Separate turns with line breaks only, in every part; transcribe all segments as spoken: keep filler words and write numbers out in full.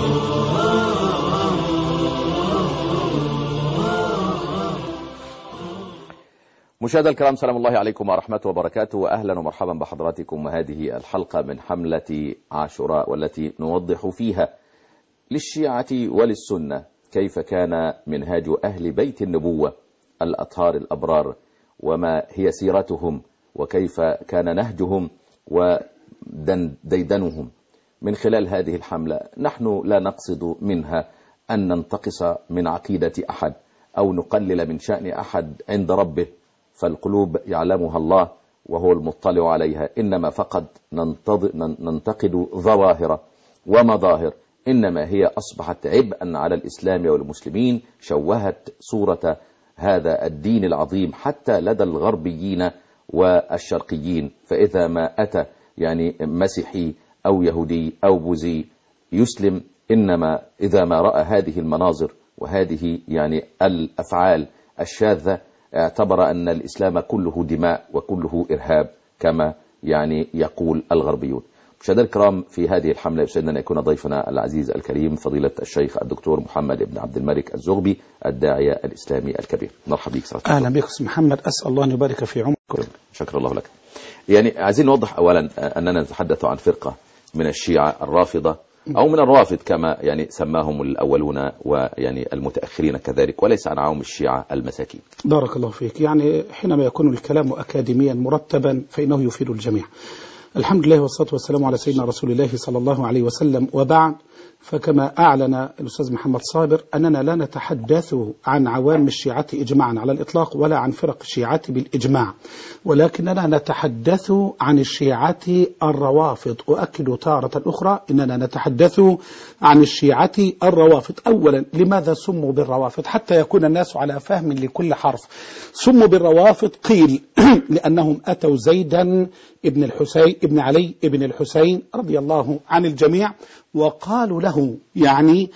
مشاهدينا الكرام، سلام الله عليكم ورحمته وبركاته، وأهلا ومرحبا بحضراتكم. وهذه الحلقة من حملة عاشوراء، والتي نوضح فيها للشيعة وللسنة كيف كان منهاج أهل بيت النبوة الأطهار الأبرار، وما هي سيرتهم، وكيف كان نهجهم وديدنهم. من خلال هذه الحملة نحن لا نقصد منها أن ننتقص من عقيدة أحد أو نقلل من شأن أحد عند ربه، فالقلوب يعلمها الله وهو المطلع عليها، إنما فقط ننتقد ظواهر ومظاهر، إنما هي أصبحت عبئا على الإسلام والمسلمين، شوهت صورة هذا الدين العظيم حتى لدى الغربيين والشرقيين. فإذا ما أتى يعني مسيحي أو يهودي أو بوذي يسلم، إنما إذا ما رأى هذه المناظر وهذه يعني الأفعال الشاذة اعتبر أن الإسلام كله دماء وكله إرهاب كما يعني يقول الغربيون. مشاهدينا الكرام، في هذه الحملة يسعدنا أن يكون ضيفنا العزيز الكريم فضيلة الشيخ الدكتور محمد بن عبد الملك الزغبي، الداعية الإسلامي الكبير. مرحبا بك سعادة.
أهلا بك أستاذ محمد، أسأل الله أن يبارك في عمرك.
شكر الله لك. يعني عايزين نوضح أولا أننا نتحدث عن فرقة من الشيعة الرافضة أو من الرافض كما يعني سماهم الأولون ويعني المتأخرين كذلك، وليس عن عوام الشيعة المساكين.
بارك الله فيك. يعني حينما يكون الكلام أكاديميا مرتبا فإنه يفيد الجميع. الحمد لله والصلاة والسلام على سيدنا رسول الله صلى الله عليه وسلم، وبعد، فكما أعلن الأستاذ محمد صابر أننا لا نتحدث عن عوام الشيعة إجماعا على الإطلاق ولا عن فرق الشيعة بالإجماع، ولكننا نتحدث عن الشيعة الروافض. أؤكد تارة أخرى أننا نتحدث عن الشيعة الروافض. أولا، لماذا سموا بالروافض؟ حتى يكون الناس على فهم لكل حرف. سموا بالروافض قيل لأنهم أتوا زيدا ابن الحسين ابن علي ابن الحسين رضي الله عن الجميع وقالوا له يعني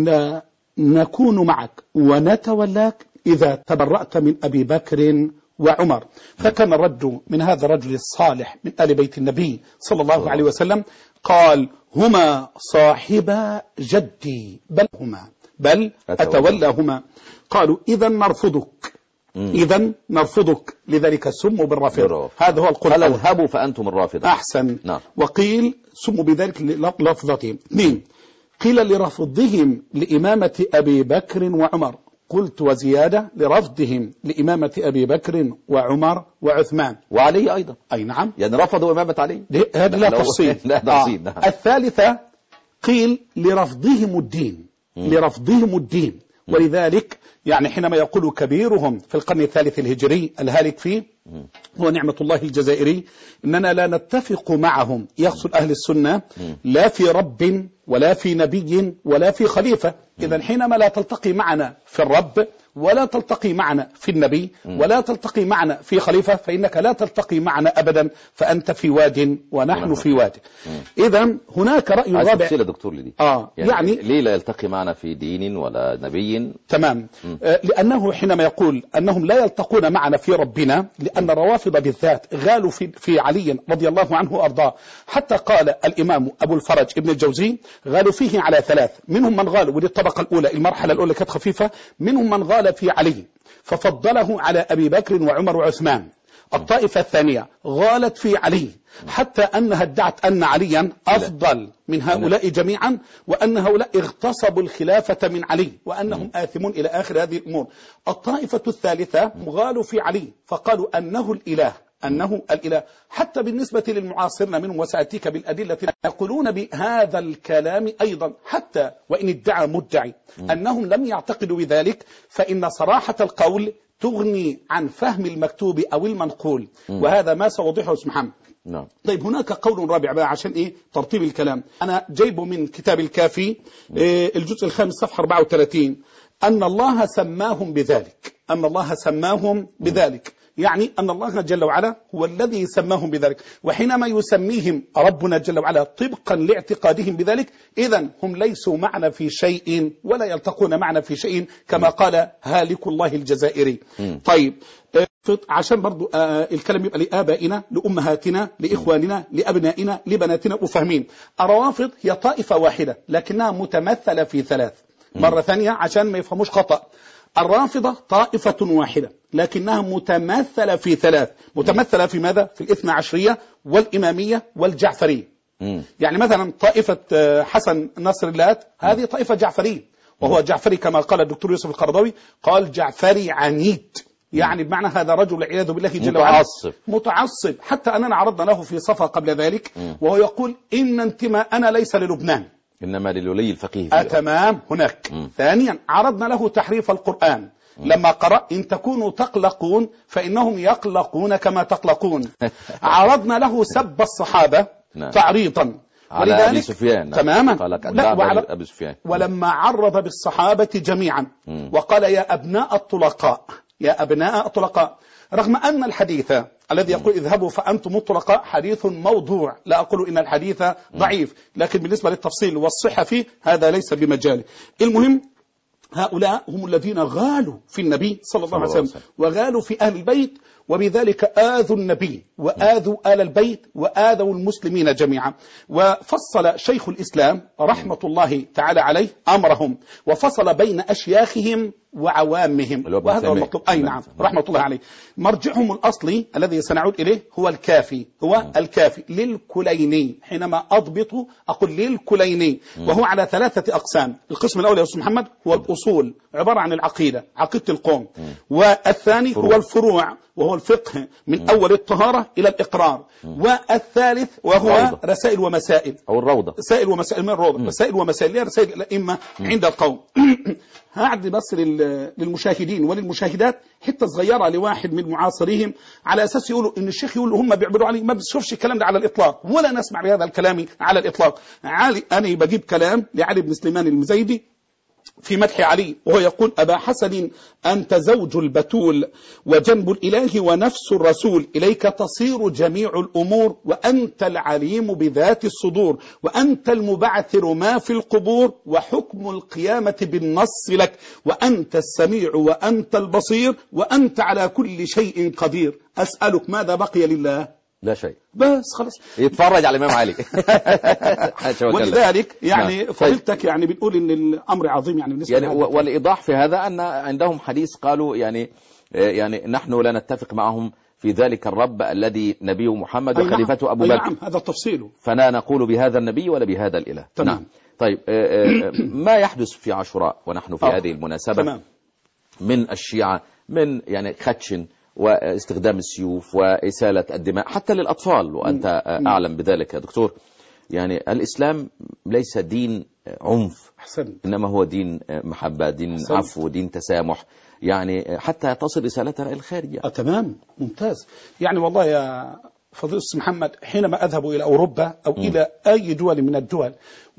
نكون معك ونتولاك إذا تبرأت من أبي بكر وعمر. فكان الرد من هذا الرجل الصالح من آل بيت النبي صلى الله عليه وسلم قال: هما صاحبا جدي، بل هما بل أتولاهما. قالوا: إذا نرفضك، إذا نرفضك. لذلك سموا بالرافضة. هذا هو القول.
قال: اذهبوا فأنتم الرافضة.
أحسن.
نعم.
وقيل سموا بذلك للفظتهم. اثنين، قيل لرفضهم لإمامة أبي بكر وعمر. قلت وزيادة لرفضهم لإمامة أبي بكر وعمر وعثمان
وعلي أيضا.
أي نعم،
يعني رفضوا إمامة علي.
هذا لا تفصيل.
لا تفصيل. نعم.
الثالثة قيل لرفضهم الدين، م. لرفضهم الدين. م. ولذلك يعني حينما يقول كبيرهم في القرن الثالث الهجري الهالك فيه هو نعمة الله الجزائري إننا لا نتفق معهم، يقصد أهل السنة، لا في رب ولا في نبي ولا في خليفة. إذن حينما لا تلتقي معنا في الرب ولا تلتقي معنا في النبي ولا تلتقي معنا في خليفة، فإنك لا تلتقي معنا أبدا، فأنت في واد ونحن في واد. إذن هناك رأي رابع.
عايز تفصيل يا دكتور لدي.
آه
يعني,
يعني
ليه لا يلتقي معنا في دين ولا نبي؟
تمام. آه لأنه حينما يقول أنهم لا يلتقون معنا في ربنا، لأن الروافض بالذات غالوا في, في علي رضي الله عنه وأرضاه، حتى قال الإمام أبو الفرج ابن الجوزي غالوا فيه على ثلاث. منهم من غالوا، ودي الطبقة الأولى، المرحلة الأولى كانت خفيفة، منهم من غال في علي ففضله على أبي بكر وعمر وعثمان. الطائفة الثانية غالت في علي حتى أنها ادعت أن عليا أفضل من هؤلاء جميعا، وأن هؤلاء اغتصبوا الخلافة من علي وأنهم آثمون إلى آخر هذه الأمور. الطائفة الثالثة غالوا في علي فقالوا أنه الإله، أنه الإله. حتى بالنسبة للمعاصرين منهم، وسأتيك بالأدلة، يقولون بهذا الكلام أيضا، حتى وإن ادعى مدعي أنهم لم يعتقدوا بذلك، فإن صراحة القول تغني عن فهم المكتوب أو المنقول، وهذا ما سوضحه اسم محمد.
نعم.
طيب هناك قول رابع بقى عشان إيه ترتيب الكلام، أنا جايبه من كتاب الكافي، إيه الجزء الخامس صفحة أربعة وثلاثين، أن الله سماهم بذلك، أن الله سماهم بذلك، يعني أن الله جل وعلا هو الذي سماهم بذلك. وحينما يسميهم ربنا جل وعلا طبقا لاعتقادهم بذلك، إذن هم ليسوا معنا في شيء ولا يلتقون معنا في شيء، كما قال هالك الله الجزائري. طيب عشان برضو آه الكلام يبقى لآبائنا لأمهاتنا لإخواننا لأبنائنا لبناتنا وفاهمين. الروافض هي طائفة واحدة لكنها متمثلة في ثلاث. مرة ثانية عشان ما يفهموش خطأ، الرافضة طائفة واحدة لكنها متمثلة في ثلاث. متمثلة في ماذا؟ في الاثنى عشرية والإمامية والجعفرية. مم. يعني مثلا طائفة حسن نصر الله هذه طائفة جعفرية، وهو جعفري كما قال الدكتور يوسف القرضاوي، قال جعفري عنيد، يعني بمعنى هذا رجل والعياذ بالله جل وعلا
متعصب
متعصب حتى أننا عرضنا له في صفحة قبل ذلك، وهو يقول إن انتماءنا ليس للبنان
إنما للولي الفقيه.
آه تمام هناك. م. ثانيا عرضنا له تحريف القرآن. م. لما قرأ إن تكونوا تقلقون فإنهم يقلقون كما تقلقون. عرضنا له سب الصحابة نعم. تعريضا
على أبي سفيان.
تماما.
لا وعلى أبي سفيان.
ولما عرض بالصحابة جميعا م. وقال يا أبناء الطلقاء يا أبناء الطلقاء، رغم أن الحديث الذي يقول اذهبوا فأنتم الطلقاء حديث موضوع، لا أقول إن الحديث ضعيف، لكن بالنسبة للتفصيل والصحة فيه هذا ليس بمجاله. المهم هؤلاء هم الذين غالوا في النبي صلى الله عليه وسلم وغالوا في أهل البيت، وبذلك آذوا النبي وآذوا آل البيت وآذوا المسلمين جميعا. وفصل شيخ الإسلام رحمة الله تعالى عليه أمرهم، وفصل بين أشياخهم وعوامهم، وهذا هو المطلوب. أي نعم رحمة الله عليه. مرجعهم الأصلي الذي سنعود إليه هو الكافي، هو الكافي للكليني. حينما أضبط أقول للكليني، وهو على ثلاثة أقسام. القسم الأول يا أستاذ محمد هو الأصول، عبارة عن العقيدة، عقيدة القوم. والثاني هو الفروع، وهو الفقه من أول الطهارة إلى الإقرار. والثالث وهو الروضة. رسائل ومسائل أو الروضة، رسائل ومسائل من الروضة، رسائل ومسائل، رسائل الأئمة عند القوم. هعد بس للمشاهدين وللمشاهدات حتة صغيرة لواحد من معاصريهم، على أساس يقولوا إن الشيخ يقول هم بيعبروا عليه. ما بنشوفش الكلام ده على الإطلاق، ولا نسمع بهذا الكلام على الإطلاق. علي أنا بجيب كلام لعلي بن سليمان المزيدي في مدح علي، وهو يقول أبا حسن أنت زوج البتول وجنب الإله ونفس الرسول، إليك تصير جميع الأمور، وأنت العليم بذات الصدور، وأنت المبعثر ما في القبور، وحكم القيامة بالنص لك، وأنت السميع وأنت البصير، وأنت على كل شيء قدير. أسألك ماذا بقي لله؟
لا شيء،
بس خلاص
يتفرج على الإمام علي.
ولذلك يعني فضيلتك يعني بتقول إن الأمر عظيم يعني بالنسبة
يعني. والإيضاح في هذا أن عندهم حديث قالوا يعني يعني نحن لا نتفق معهم في ذلك الرب الذي نبيه محمد وخليفته أبو بكر.
نعم هذا تفصيله،
فلا نقول بهذا النبي ولا بهذا الإله.
تمام.
نعم. طيب ما يحدث في عاشوراء ونحن في هذه المناسبة تمام. من الشيعة من يعني خدشن واستخدام السيوف وإسالة الدماء حتى للأطفال، وأنت أعلم بذلك يا دكتور. يعني الإسلام ليس دين عنف، إنما هو دين محبة، دين عفو، دين تسامح، يعني حتى تصل رسالتنا إلى الخارج.
آه تمام ممتاز. يعني والله يا فضيلة محمد حينما أذهب إلى أوروبا أو م. إلى أي دول من الدول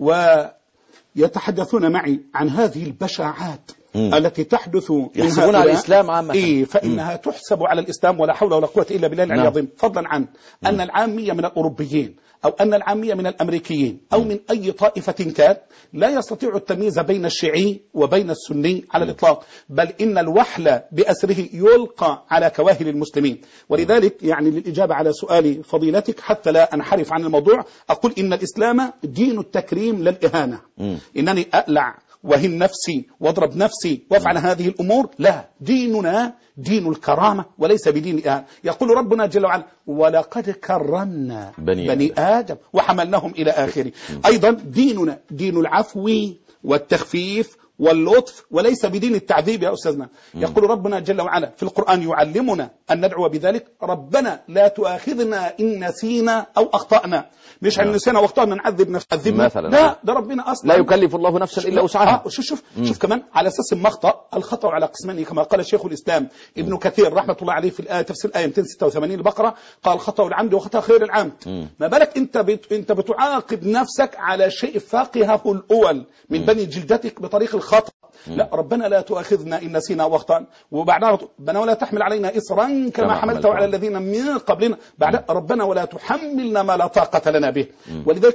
ويتحدثون معي عن هذه البشاعات م. التي تحدث
يحسبون على الإسلام عامة،
إيه فإنها م. تحسب على الإسلام، ولا حول ولا قوة إلا بالله العلي العظيم. فضلا عن م. أن العامية من الأوروبيين أو أن العامية من الأمريكيين أو من أي طائفة كان لا يستطيع التمييز بين الشيعي وبين السني على الإطلاق، بل إن الوحل بأسره يلقى على كواهل المسلمين. ولذلك يعني للإجابة على سؤال فضيلتك حتى لا أنحرف عن الموضوع، أقول إن الإسلام دين التكريم لا الإهانة. إنني أقلع وهن نفسي واضرب نفسي وافعل هذه الأمور، لا، ديننا دين الكرامة وليس بدين الإهانة. يقول ربنا جل وعلا ولقد كرمنا بني, بني آدم وحملناهم إلى آخره. أيضا ديننا دين العفو والتخفيف واللطف وليس بدين التعذيب يا أستاذنا. يقول ربنا جل وعلا في القرآن يعلمنا أن ندعو بذلك ربنا لا تؤاخذنا إن نسينا أو أخطأنا. مش عن نسينا واخطأنا نعذب نعذبنا مثلا، لا، ده ربنا أصلا
لا يكلف الله نفسا إلا وسعها.
آه شوف شوف شوف كمان على أساس المخطأ، الخطأ على قسمين كما قال شيخ الإسلام ابن كثير رحمة الله عليه في الآية تفسير الآية مئتين وستة وثمانين البقرة، قال خطأ العمد وخطأ خير العمد. ما بالك أنت بت... أنت بتعاقب نفسك على شيء فاقهه الأول من بني جلدتك بطريق الخطأ. لا، ربنا لا تؤاخذنا إن نسينا واخطأنا، وبعدها ربنا ولا تحمل علينا إصرا كما حملته على الذين من قبلنا، بعد ربنا ولا تحملنا ما لا طاقة لنا به. ولذلك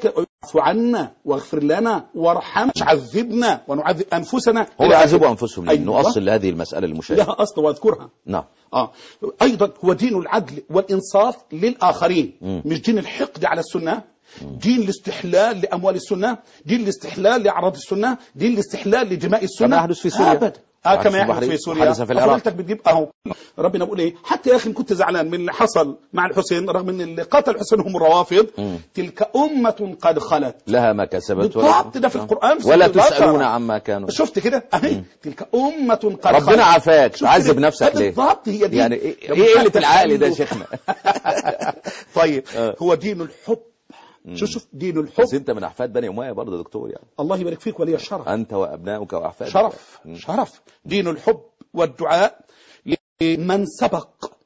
اعف عنا واغفر لنا وارحمنا عذبنا ونعذب انفسنا.
هم يعذبوا انفسهم.
أيوة.
نؤصل هذه المساله المشاهده
لها اصل واذكرها.
نعم.
اه ايضا هو دين العدل والانصاف للاخرين،
م.
مش دين الحقد على السنه، دين الاستحلال لاموال السنه، دين الاستحلال لاعراض السنه، دين الاستحلال لدماء السنه.
كما يحدث في سوريا.
ابدا. اه كما يحدث في سوريا.
في العراق.
حضرتك بتجيب اهو ربنا بيقول ايه، حتى يا اخي كنت زعلان من اللي حصل مع الحسين رغم ان اللي قتل الحسين هم الروافض. م. تلك امه قد خلت
لها ما كسبت
بالضبط. ده في القران
ولا تسالون عما كانوا.
شفت كده اهي تلك امه قد خلت.
ربنا عافاك تعذب نفسك ليه؟
بالضبط. هي دي
يعني ايه قله العقل ده يا شيخنا؟
طيب هو دين الحب. شوف شوف دين الحب.
بس انت من احفاد بني اميه برضه يا دكتور يعني.
الله يبارك فيك ولي الشرف.
انت وابنائك واحفادك.
شرف شرف. دين الحب والدعاء لمن سبق،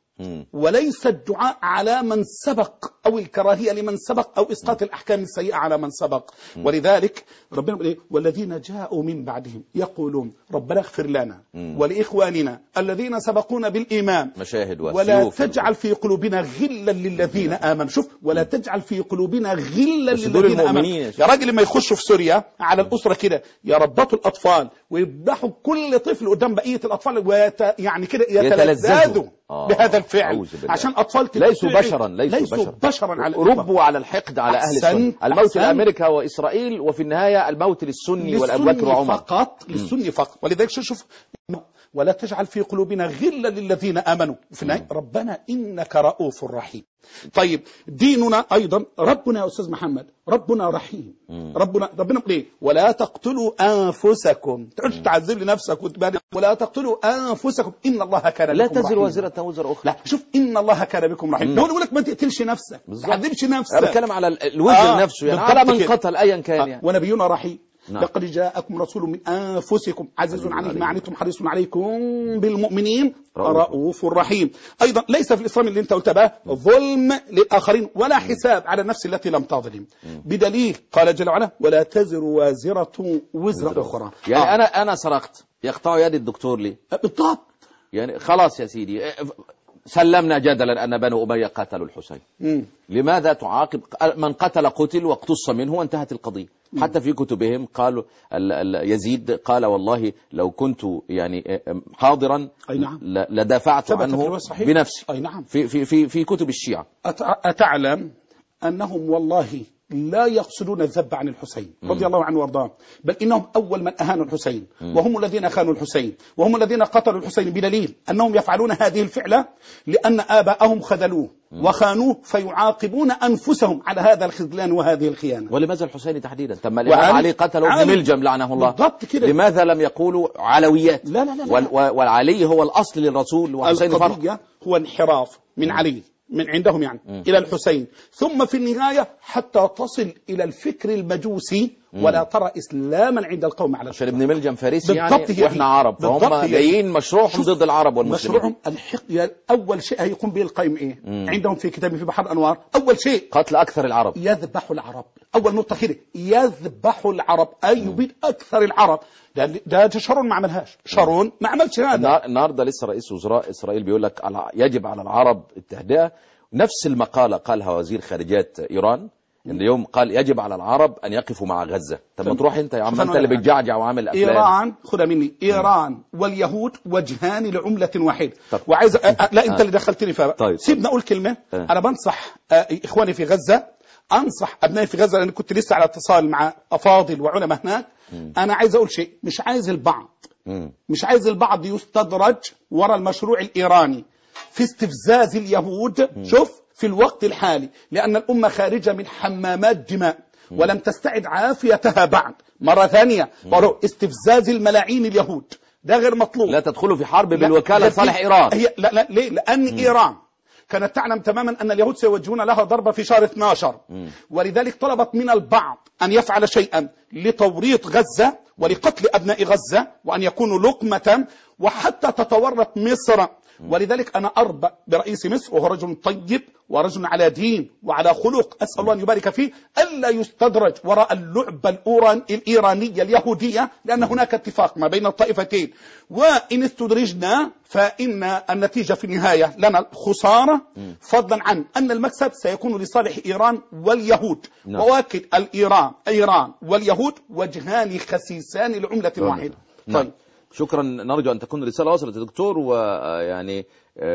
وليس الدعاء على من سبق أو الكراهية لمن سبق أو إسقاط الأحكام السيئة على من سبق. ولذلك ربنا يقول إيه؟ والذين جاءوا من بعدهم يقولون ربنا اغفر لنا ولإخواننا الذين سبقونا بالإيمان
مشاهد
ولا تجعل في قلوبنا غلا للذين آمنوا. شوف ولا تجعل في قلوبنا غلا للذين آمنوا. يا راجل لما يخشوا في سوريا على الأسرة كده يربطوا الأطفال ويذبحوا كل طفل قدام بقية الأطفال ويت... يعني كده يتلذذوا آه بهذا الفعل عشان أطفال
ليسوا بشرا ليسوا,
ليسوا
بشرا,
بشرا على
ربوا على الحقد على أهل السنة. الموت لأمريكا وإسرائيل وفي النهاية الموت للسني والأبو بكر وعمر
فقط. للسني فقط. ولذلك شوف ولا تجعل في قلوبنا غلا للذين آمنوا في النهاية ربنا إنك رؤوف رحيم. طيب ديننا أيضا ربنا يا أستاذ محمد ربنا رحيم. ربنا ربنا يقول إيه؟ ولا تقتلوا أنفسكم. تعالوا تعذب لنفسك وتبادل. ولا تقتلوا أنفسكم إن الله كان بكم
لا تزر وازرة وزر أخرى.
لا شوف إن الله كان بكم رحيم. لو يقول لك ما تقتلش نفسك ما تعذبش نفسك.
أنا بتكلم على الوزر آه نفسه يعني على من قتل أيا كان
آه
يعني.
ونبينا رحيم.
نعم.
لقد جاءكم رسول من أنفسكم عزيز عليه ما عنتم حريص عليكم بالمؤمنين رؤوف رحيم. أيضا ليس في الإسلام اللي أنت قلت بقى ظلم للآخرين ولا حساب على النفس التي لم تظلم، بدليل قال جل وعلا ولا تزر وازرة وزر أخرى.
يعني آه. أنا أنا سرقت يقطع يد الدكتور لي
بالضبط.
يعني خلاص يا سيدي سلمنا جدلا أن بنو أمية قتلوا الحسين. مم. لماذا تعاقب من قتل قتل واقتص منه وانتهت القضية؟ مم. حتى في كتبهم قالوا يزيد قال والله لو كنت يعني حاضرا
أي نعم.
لدافعت عنه بنفسي.
أي نعم.
في, في, في, في كتب الشيعة.
أتعلم أنهم والله لا يقصدون الذب عن الحسين رضي الله عنه وارضاه، بل إنهم أول من أهانوا الحسين وهم الذين خانوا الحسين وهم الذين قتلوا الحسين، بدليل أنهم يفعلون هذه الفعلة لأن آباءهم خذلوه وخانوه فيعاقبون أنفسهم على هذا الخذلان وهذه الخيانة.
ولماذا الحسين تحديدا؟ تم الإمام علي قتلوا ابن ملجم لعنه الله. لماذا لم يقولوا علويات؟
لا لا لا, لا.
وال والعلي هو الأصل للرسول وحسين
فرق. هو انحراف من علي من عندهم يعني م. إلى الحسين، ثم في النهاية حتى تصل إلى الفكر المجوسي م. ولا ترى إسلاما عند القوم على
عشان ابن ملجم فارسي يعني وإحنا عرب فهم جايين مشروعهم ضد العرب والمسلمين.
مشروعهم الحق أول شيء هيقوم به القيم إيه م. عندهم في كتابه في بحر الأنوار، أول شيء
قتل أكثر العرب،
يذبح العرب. أول نقطة كده يذبح العرب أي يبيد أكثر العرب. ده ده شارون ما عملهاش، شارون ما عملش هذا.
النهارده لسه رئيس وزراء إسرائيل بيقول لك يجب على العرب التهدئة. نفس المقالة قالها وزير خارجية إيران اليوم، قال يجب على العرب أن يقفوا مع غزة. طب ما تروح أنت يا عم أنت اللي بتجعجع وعامل أفلام.
إيران خدها مني، إيران واليهود وجهان لعملة واحدة. وعايز أ... لا أنت اللي دخلتني فيها. طيب. سيبنا أقول كلمة. أه. أنا بنصح إخواني في غزة، أنصح أبنائي في غزة لأن كنت لسه على اتصال مع أفاضل وعلماء هناك. م. أنا عايز أقول شيء، مش عايز البعض م. مش عايز البعض يستدرج وراء المشروع الإيراني في استفزاز اليهود. م. شوف في الوقت الحالي لأن الأمة خارجة من حمامات دماء م. ولم تستعد عافيتها بعد. مرة ثانية قالوا استفزاز الملاعين اليهود ده غير مطلوب.
لا تدخلوا في حرب بالوكالة صالح إيران.
هي لا لا ليه؟ لأن م. إيران كانت تعلم تماما أن اليهود سيوجهون لها ضربة في شهر اثني عشر م. ولذلك طلبت من البعض أن يفعل شيئا لتوريط غزة ولقتل أبناء غزة وأن يكونوا لقمة، وحتى تتورط مصر ولذلك أنا أربأ برئيس مصر وهو رجل طيب ورجل على دين وعلى خلق، أسأل الله أن يبارك فيه، ألا يستدرج وراء اللعبة الأوران الإيرانية اليهودية، لأن هناك اتفاق ما بين الطائفتين، وإن استدرجنا فإن النتيجة في النهاية لنا خسارة، فضلا عن أن المكسب سيكون لصالح إيران واليهود.
نعم.
وواكد الإيران إيران واليهود وجهان خسيسان لعملة واحدة.
نعم.
طيب.
شكرا، نرجو أن تكون رسالة وصلت يا دكتور، ويعني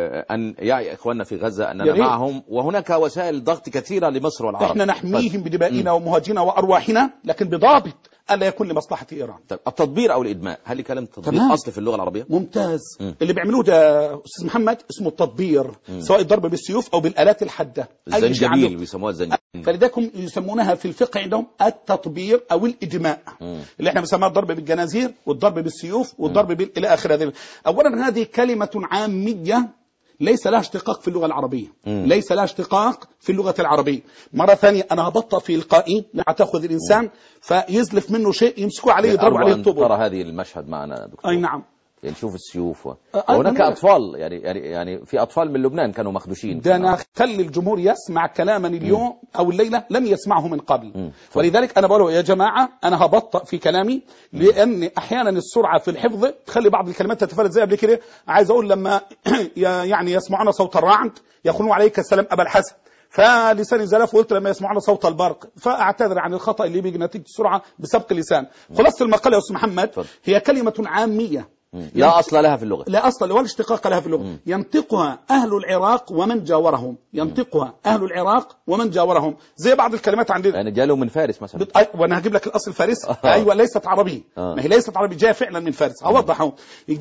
أن يعي إخواننا في غزة أننا معهم، وهناك وسائل ضغط كثيرة لمصر والعرب.
احنا نحميهم بدمائنا ومهاجنا وأرواحنا، لكن بضابط ألا يكون لمصلحة إيران.
طيب، التطبير أو الإدماء، هل كلمة التطبير أصل في اللغة العربية؟
ممتاز.
م.
اللي بيعملوه ده أستاذ محمد اسمه التطبير، م. سواء الضرب بالسيوف أو بالآلات الحادة.
الزنجبيل بيسموها الزنجبيل،
فلذلك هم يسمونها في الفقه عندهم التطبير أو الإدماء، م. اللي احنا بنسميها الضرب بالجنازير والضرب بالسيوف والضرب بال... إلى آخر هذه. أولا هذه كلمة عامية ليس لها اشتقاق في اللغة العربية، مم. ليس لها اشتقاق في اللغة العربية. مرة ثانية أنا هبطأ في إلقائي، تأخذ الإنسان فيزلف منه شيء يمسكوا عليه يضربوا عليه الطبل.
ترى هذه المشهد معنا دكتور.
أي نعم.
يعني نشوف السيوف و... وهناك أطفال، يعني يعني يعني في أطفال من لبنان كانوا مخدوشين.
ده أنا خلي الجمهور يسمع كلاما اليوم مم. أو الليلة لم يسمعه من قبل. مم. ولذلك أنا بقول يا جماعة أنا هبطأ في كلامي، لأن أحيانا السرعة في الحفظ تخلي بعض الكلمات تتفلت زي قبل كده. عايز أقول لما يعني يسمعون صوت الرعد يقولون عليك السلام أبا الحسن، فلساني زلف وقلت لما يسمعون صوت البرق، فأعتذر عن الخطأ اللي بيجي نتيجة السرعة بسبق اللسان. خلاص المقالة يا أستاذ محمد هي كلمة عامية
لا أصل لها في اللغة،
لا أصل ولا اشتقاق لها في اللغة. مم. ينطقها أهل العراق ومن جاورهم، ينطقها أهل العراق ومن جاورهم، زي بعض الكلمات عندنا.
يعني جاله من فارس مثلا.
بت... وأنا هجيب لك الأصل فارس. آه. أيوة ليست عربي. آه. ما هي ليست عربي، جاء فعلا من فارس. أوضحه.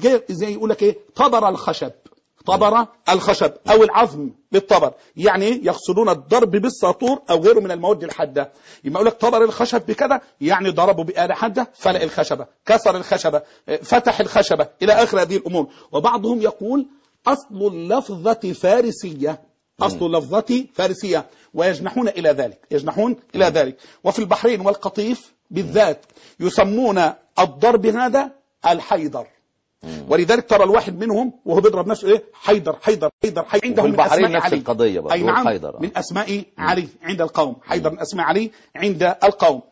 زي يقول لك إيه، طبر الخشب، طبر الخشب أو العظم بالطبر، يعني يقصدون الضرب بالساطور أو غيره من المواد الحادة. يبقى يقول لك طبر الخشب بكذا، يعني ضربوا بآلة حادة، فلق الخشبة، كسر الخشبة، فتح الخشبة، إلى آخر هذه الأمور. وبعضهم يقول أصل اللفظة فارسية، أصل اللفظة فارسية، ويجنحون إلى ذلك، يجنحون إلى ذلك. وفي البحرين والقطيف بالذات يسمون الضرب هذا الحيدر. ولذلك ترى الواحد منهم وهو بيضرب نفسه ايه، حيدر حيدر حيدر حيدر. عندهم من اسماء
نفس
علي.
القضيه برضه.
اي نعم،
حيدر.
من اسماء علي عند القوم، حيدر من اسماء علي عند القوم.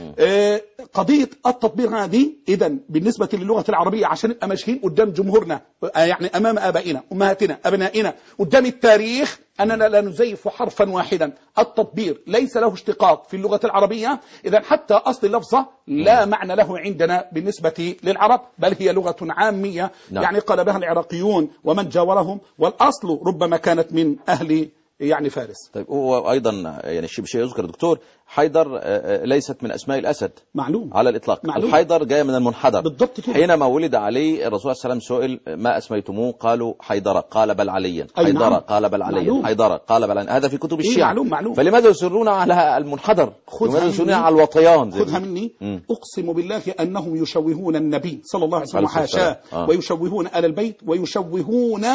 آه قضيه التطبير هذه اذا بالنسبه للغه العربيه عشان نبقى ماشيين قدام جمهورنا، آه يعني امام ابائنا امهاتنا ابنائنا قدام التاريخ، أننا لا نزيف حرفا واحدا. التطبير ليس له اشتقاق في اللغة العربية، إذا حتى أصل اللفظة لا معنى له عندنا بالنسبة للعرب، بل هي لغة عامية. نعم. يعني قال بها العراقيون ومن جاورهم، والأصل ربما كانت من أهل يعني فارس.
طيب هو أيضا يعني الشيء بشيء يذكر دكتور، حيدر ليست من أسماء الأسد
معلوم
على الإطلاق. معلوم. الحيدر جاء من المنحدر
بالضبط كده.
حينما ولد علي الرسول صلى الله عليه وسلم سئل ما أسميتموه، قالوا حيدر، قال بل عليا. حيدر نعم. قال بل عليا. حيدر قال بل عليا. هذا في كتب الشيعة.
معلوم معلوم.
فلماذا يصرون على المنحدر؟ لماذا يصرون على الوطيان؟
خذها مني. م. أقسم بالله أنهم يشوهون النبي صلى الله عليه وسلم وحاشاه، آه. ويشوهون آل البيت، ويشوهون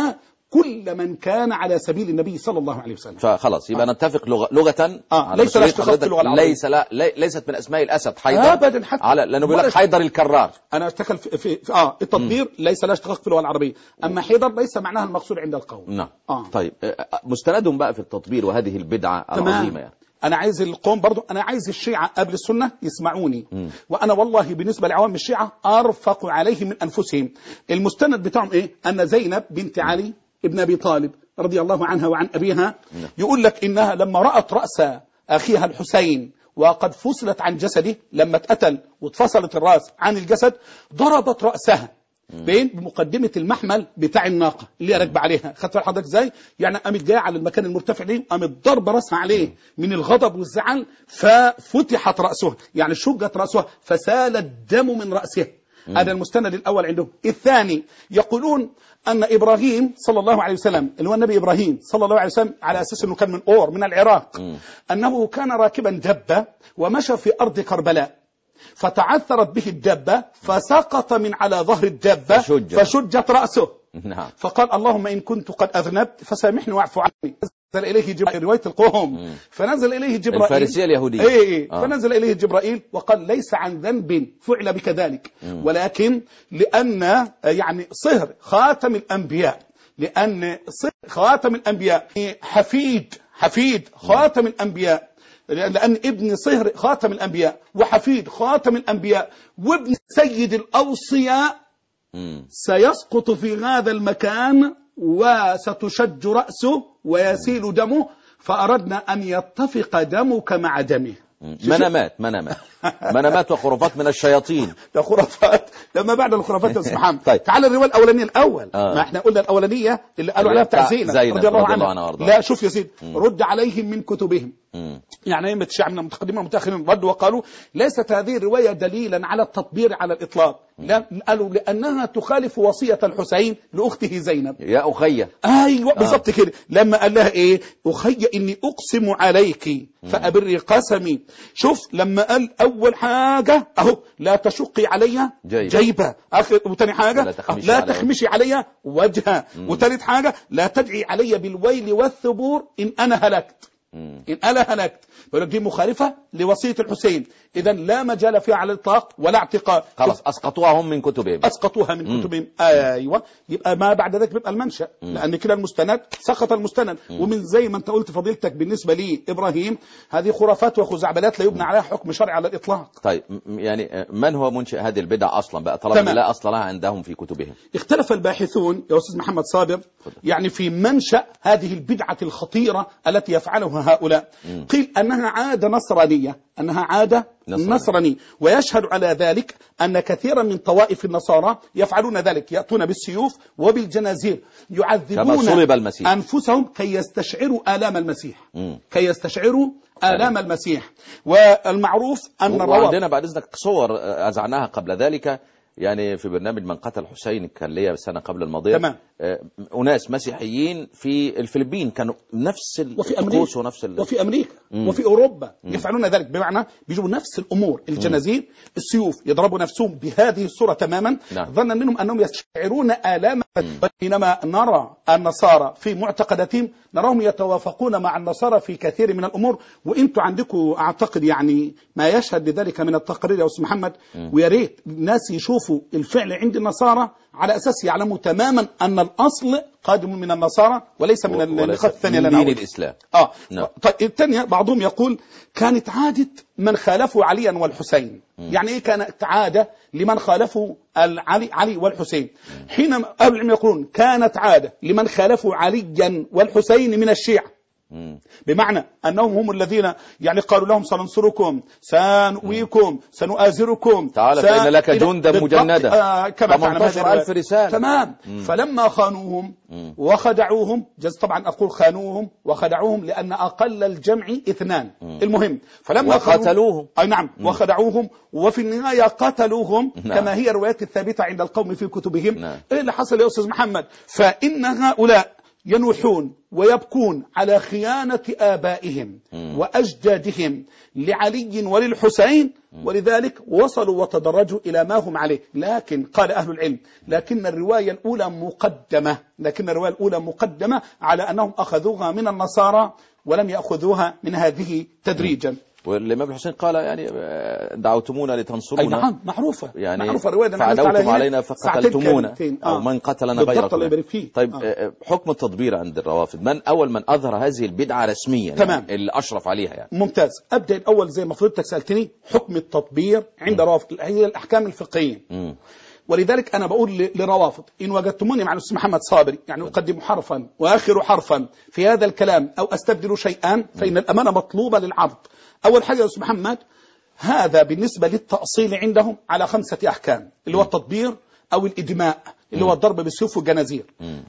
كل من كان على سبيل النبي صلى الله عليه وسلم.
فخلاص يبقى آه. نتفق لغة لغة
آه. ليس لا اشتقاق في اللغة العربية.
ليس لا ليست من أسماء الأسد حيدر
أبدا، حتى
على لأنه بيقول لك حيدر الكرار.
أنا أشتغل في, في, في آه التطبير م. ليس لا اشتقاق في اللغة العربية، أما حيدر ليس معناها المقصود عند القوم.
نعم.
آه.
طيب مستندهم بقى في التطبير وهذه البدعة العظيمة يعني.
أنا عايز القوم برضو، أنا عايز الشيعة قبل السنة يسمعوني. م. وأنا والله بالنسبة لعوام الشيعة أرفق عليهم من أنفسهم. المستند بتاعهم إيه؟ أن زينب بنت علي ابن أبي طالب رضي الله عنها وعن أبيها، يقول لك إنها لما رأت رأس أخيها الحسين وقد فصلت عن جسده، لما اتقتل واتفصلت الرأس عن الجسد، ضربت رأسها بين بمقدمة المحمل بتاع الناقة اللي راكبه عليها. خدت حضرتك ازاي؟ يعني قامت جايه على المكان المرتفع ليه، قامت ضرب راسها عليه من الغضب والزعل، ففتحت رأسها، يعني شقت رأسها فسال الدم من رأسها. هذا المستند الأول عندهم. الثاني يقولون أن إبراهيم صلى الله عليه وسلم، اللي هو النبي إبراهيم صلى الله عليه وسلم، على أساس أنه كان من أور من العراق، م. أنه كان راكبا دبة ومشى في أرض كربلاء، فتعثرت به الدبة فسقط من على ظهر الدبة فشج. فشجت رأسه. نعم. فقال اللهم إن كنت قد أذنبت فسامحني واعف عني. نزل إليه جبرائيل، رواية القوم، فنزل إليه جبرائيل
الفارسية اليهودية.
إيه إيه. آه. فنزل إليه جبرائيل وقال ليس عن ذنب فعل بك ذلك، ولكن لأن يعني صهر خاتم الأنبياء لأن خاتم الأنبياء حفيد حفيد خاتم الأنبياء، لأن ابن صهر خاتم الأنبياء وحفيد خاتم الأنبياء وابن سيد الأوصياء سيسقط في هذا المكان وستشج رأسه ويسيل دمه، فأردنا أن يتفق دمك مع دمه.
منامات منامات منامات وخرافات من الشياطين.
ده خرافات لما بعد الخرافات يا استاذ محمد. طيب تعال الروايه الاولانيه الاول. آه. ما احنا قلنا الاولانيه اللي قالوا عليها بتاع زينب رضي الله عنها. لا شوف يا سيدي، رد عليهم من كتبهم. مم. يعني أئمة الشيعة من المتقدمين والمتأخرين ردوا وقالوا ليست هذه الرواية دليلا على التطبير على الإطلاق. لا، قالوا لأنها تخالف وصية الحسين لأخته زينب.
يا أخي
أيوة بالضبط آه. كده لما قال لها إيه أخي إني أقسم عليك فأبري قسمي. شوف لما قال أول حاجة أهو لا تشقي علي جيبة، آخر وتاني حاجة لا تخمشي, لا تخمشي علي وجهها، وتالت حاجة لا تدعي علي بالويل والثبور إن أنا هلكت. إن أنا هلكت، دي مخالفة لوصية الحسين، إذا لا مجال فيها على الإطلاق ولا اعتقاد.
خلاص أسقطوها هم من كتبهم.
أسقطوها من كتبهم. أيوة، يبقى ما بعد ذلك بيبقى المنشأ، لأن كده المستند سقط المستند. مم. ومن زي ما أنت قلت فضيلتك بالنسبة لي إبراهيم، هذه خرافات وخزعبلات لا يبنى عليها حكم شرعي على الإطلاق.
طيب يعني من هو منشئ هذه البدع أصلا بقى طالما لا أصل لها عندهم في كتبهم؟
اختلف الباحثون يا أستاذ محمد صابر يعني في منشأ هذه البدعة الخطيرة التي يفعلها هؤلاء. مم. قيل أنها عادة نصرانية، أنها عادة نصراني. نصراني، ويشهد على ذلك أن كثيرا من طوائف النصارى يفعلون ذلك، يأتون بالسيوف وبالجنازير يعذبون أنفسهم كي يستشعروا آلام المسيح. مم. كي يستشعروا آلام أه. المسيح. والمعروف أن
وعندنا بعد إذنك صور أزعناها قبل ذلك يعني في برنامج من قتل حسين كان ليا سنة قبل الماضية. تمام. أناس مسيحيين في الفلبين كانوا نفس الطقوس ونفس ال...
وفي أمريكا مم. وفي أوروبا مم. يفعلون ذلك، بمعنى بيجوا نفس الأمور، الجنازير، السيوف، يضربوا نفسهم بهذه الصورة تماما. نعم. ظنا منهم أنهم يستشعرون آلام. بينما نرى النصارى في معتقداتهم نراهم يتوافقون مع النصارى في كثير من الأمور. وإنتوا عندكم أعتقد يعني ما يشهد لذلك من التقارير يا أستاذ محمد، ويا ريت الناس يشوفوا الفعل عند النصارى على أساس يعلموا تماما أن الأصل قادم من النصارى وليس من النقاط الثانية
من دين الإسلام.
آه. نعم. طيب الثانية بعضهم يقول كانت عادة من خالفوا عليا والحسين. م. يعني إيه كانت عادة لمن خالفوا علي, علي والحسين؟ م. حينما أهل العلم يقولون كانت عادة لمن خالفوا عليا والحسين من الشيعة. بمعنى أنهم هم الذين يعني قالوا لهم سننصركم سنؤويكم سنؤازركم
تعال فإن لك جندا مجندا.
آه كما
ثمانية ألف رسالة.
تمام. مم. فلما خانوهم مم. وخدعوهم، جز طبعا أقول خانوهم وخدعوهم لأن أقل الجمع اثنان. مم. المهم فلما
وقتلوهم
أي نعم مم. وخدعوهم وفي النهاية قتلوهم. نعم. كما هي الروايات الثابتة عند القوم في كتبهم. نعم. إيه اللي حصل يا أستاذ محمد؟ فإن هؤلاء ينوحون ويبكون على خيانة آبائهم م. وأجدادهم لعلي وللحسين، ولذلك وصلوا وتدرجوا إلى ما هم عليه. لكن قال أهل العلم لكن الرواية الأولى مقدمة لكن الرواية الأولى مقدمة على أنهم أخذوها من النصارى ولم يأخذوها من هذه تدريجا.
والإمام الحسين قال يعني دعوتمونا لتنصرونا.
أي نعم معروفة
يعني
معروفة الرواية
فعدوتم علينا فقتلتمونا أو آه. من قتلنا غيركم. طيب آه. حكم التطبير عند الروافض، من أول من أظهر هذه البدعة رسميا؟ تمام. يعني اللي أشرف عليها يعني.
ممتاز. أبدأ الأول زي ما فضلتك سألتني حكم التطبير عند الروافض هي الأحكام الفقهية. م. ولذلك أنا بقول لروافض إن وجدتموني مع الأستاذ محمد صابري يعني أقدم حرفا وآخر حرفا في هذا الكلام أو أستبدل شيئا فإن الأمانة مطلوبة للعرض. أول حاجة يا أستاذ محمد، هذا بالنسبة للتأصيل عندهم على خمسة أحكام اللي هو التطبير أو الإدماء اللي هو الضرب بالسيوف والجنازير.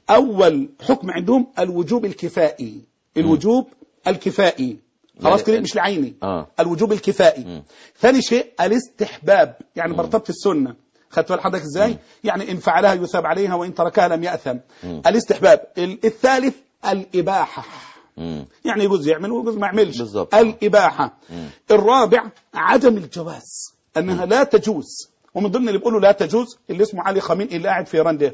أول حكم عندهم الوجوب الكفائي. الوجوب الكفائي خلاص كده مش لعيني. آه. الوجوب الكفائي. م. ثاني شيء الاستحباب يعني مرتبة السنة. خدت بال حضرتك ازاي؟ م. يعني إن فعلها يثاب عليها وإن تركها لم يأثم. م. الاستحباب. الثالث الإباحة. مم. يعني يجوز يعمل ويجوز ما يعملش بالزبط. الإباحة. مم. الرابع عدم الجواز، أنها مم. لا تجوز. ومن ضمن اللي بيقولوا لا تجوز اللي اسمه علي خامنئي اللي قاعد في إيران ده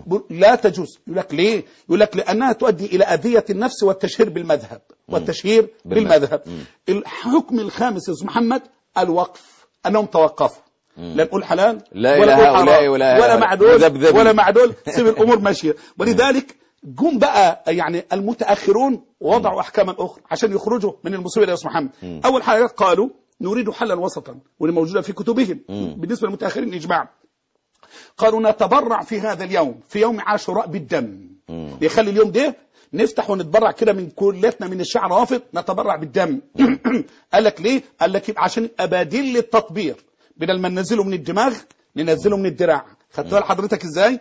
لا تجوز. يقول لك ليه؟ يقول لك لأنها تؤدي إلى أذية النفس والتشهير بالمذهب. مم. والتشهير مم. بالمذهب. مم. الحكم الخامس يا محمد الوقف، أنهم توقفوا. لا نقول حلال
لا
ولا
نقول حرام
ولا, ولا معدول ولا معدول سيب الأمور ماشية. ولذلك جم بقى يعني المتأخرون ووضعوا أحكاما أخرى عشان يخرجوا من المصيبة يا أستاذ محمد. م. أول حاجة قالوا نريد حلا وسطا، واللي موجودة في كتبهم م. بالنسبة للمتأخرين إجماع. قالوا نتبرع في هذا اليوم، في يوم عاشوراء، بالدم. م. يخلي اليوم ده نفتح ونتبرع كده من كلتنا من الشعر رافض، نتبرع بالدم. قال لك ليه؟ قال لك عشان أباديل للتطبير، بدل ما ننزله من الدماغ ننزله من الدراع. خدتوا حضرتك ازاي؟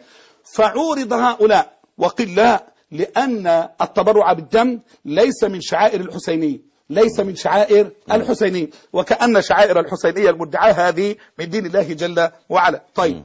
فعورض هؤلاء وقيل لا، لأن التبرع بالدم ليس من شعائر الحسينية، ليس من شعائر الحسينية، وكأن شعائر الحسينية المدعاة هذه من دين الله جل وعلا. طيب،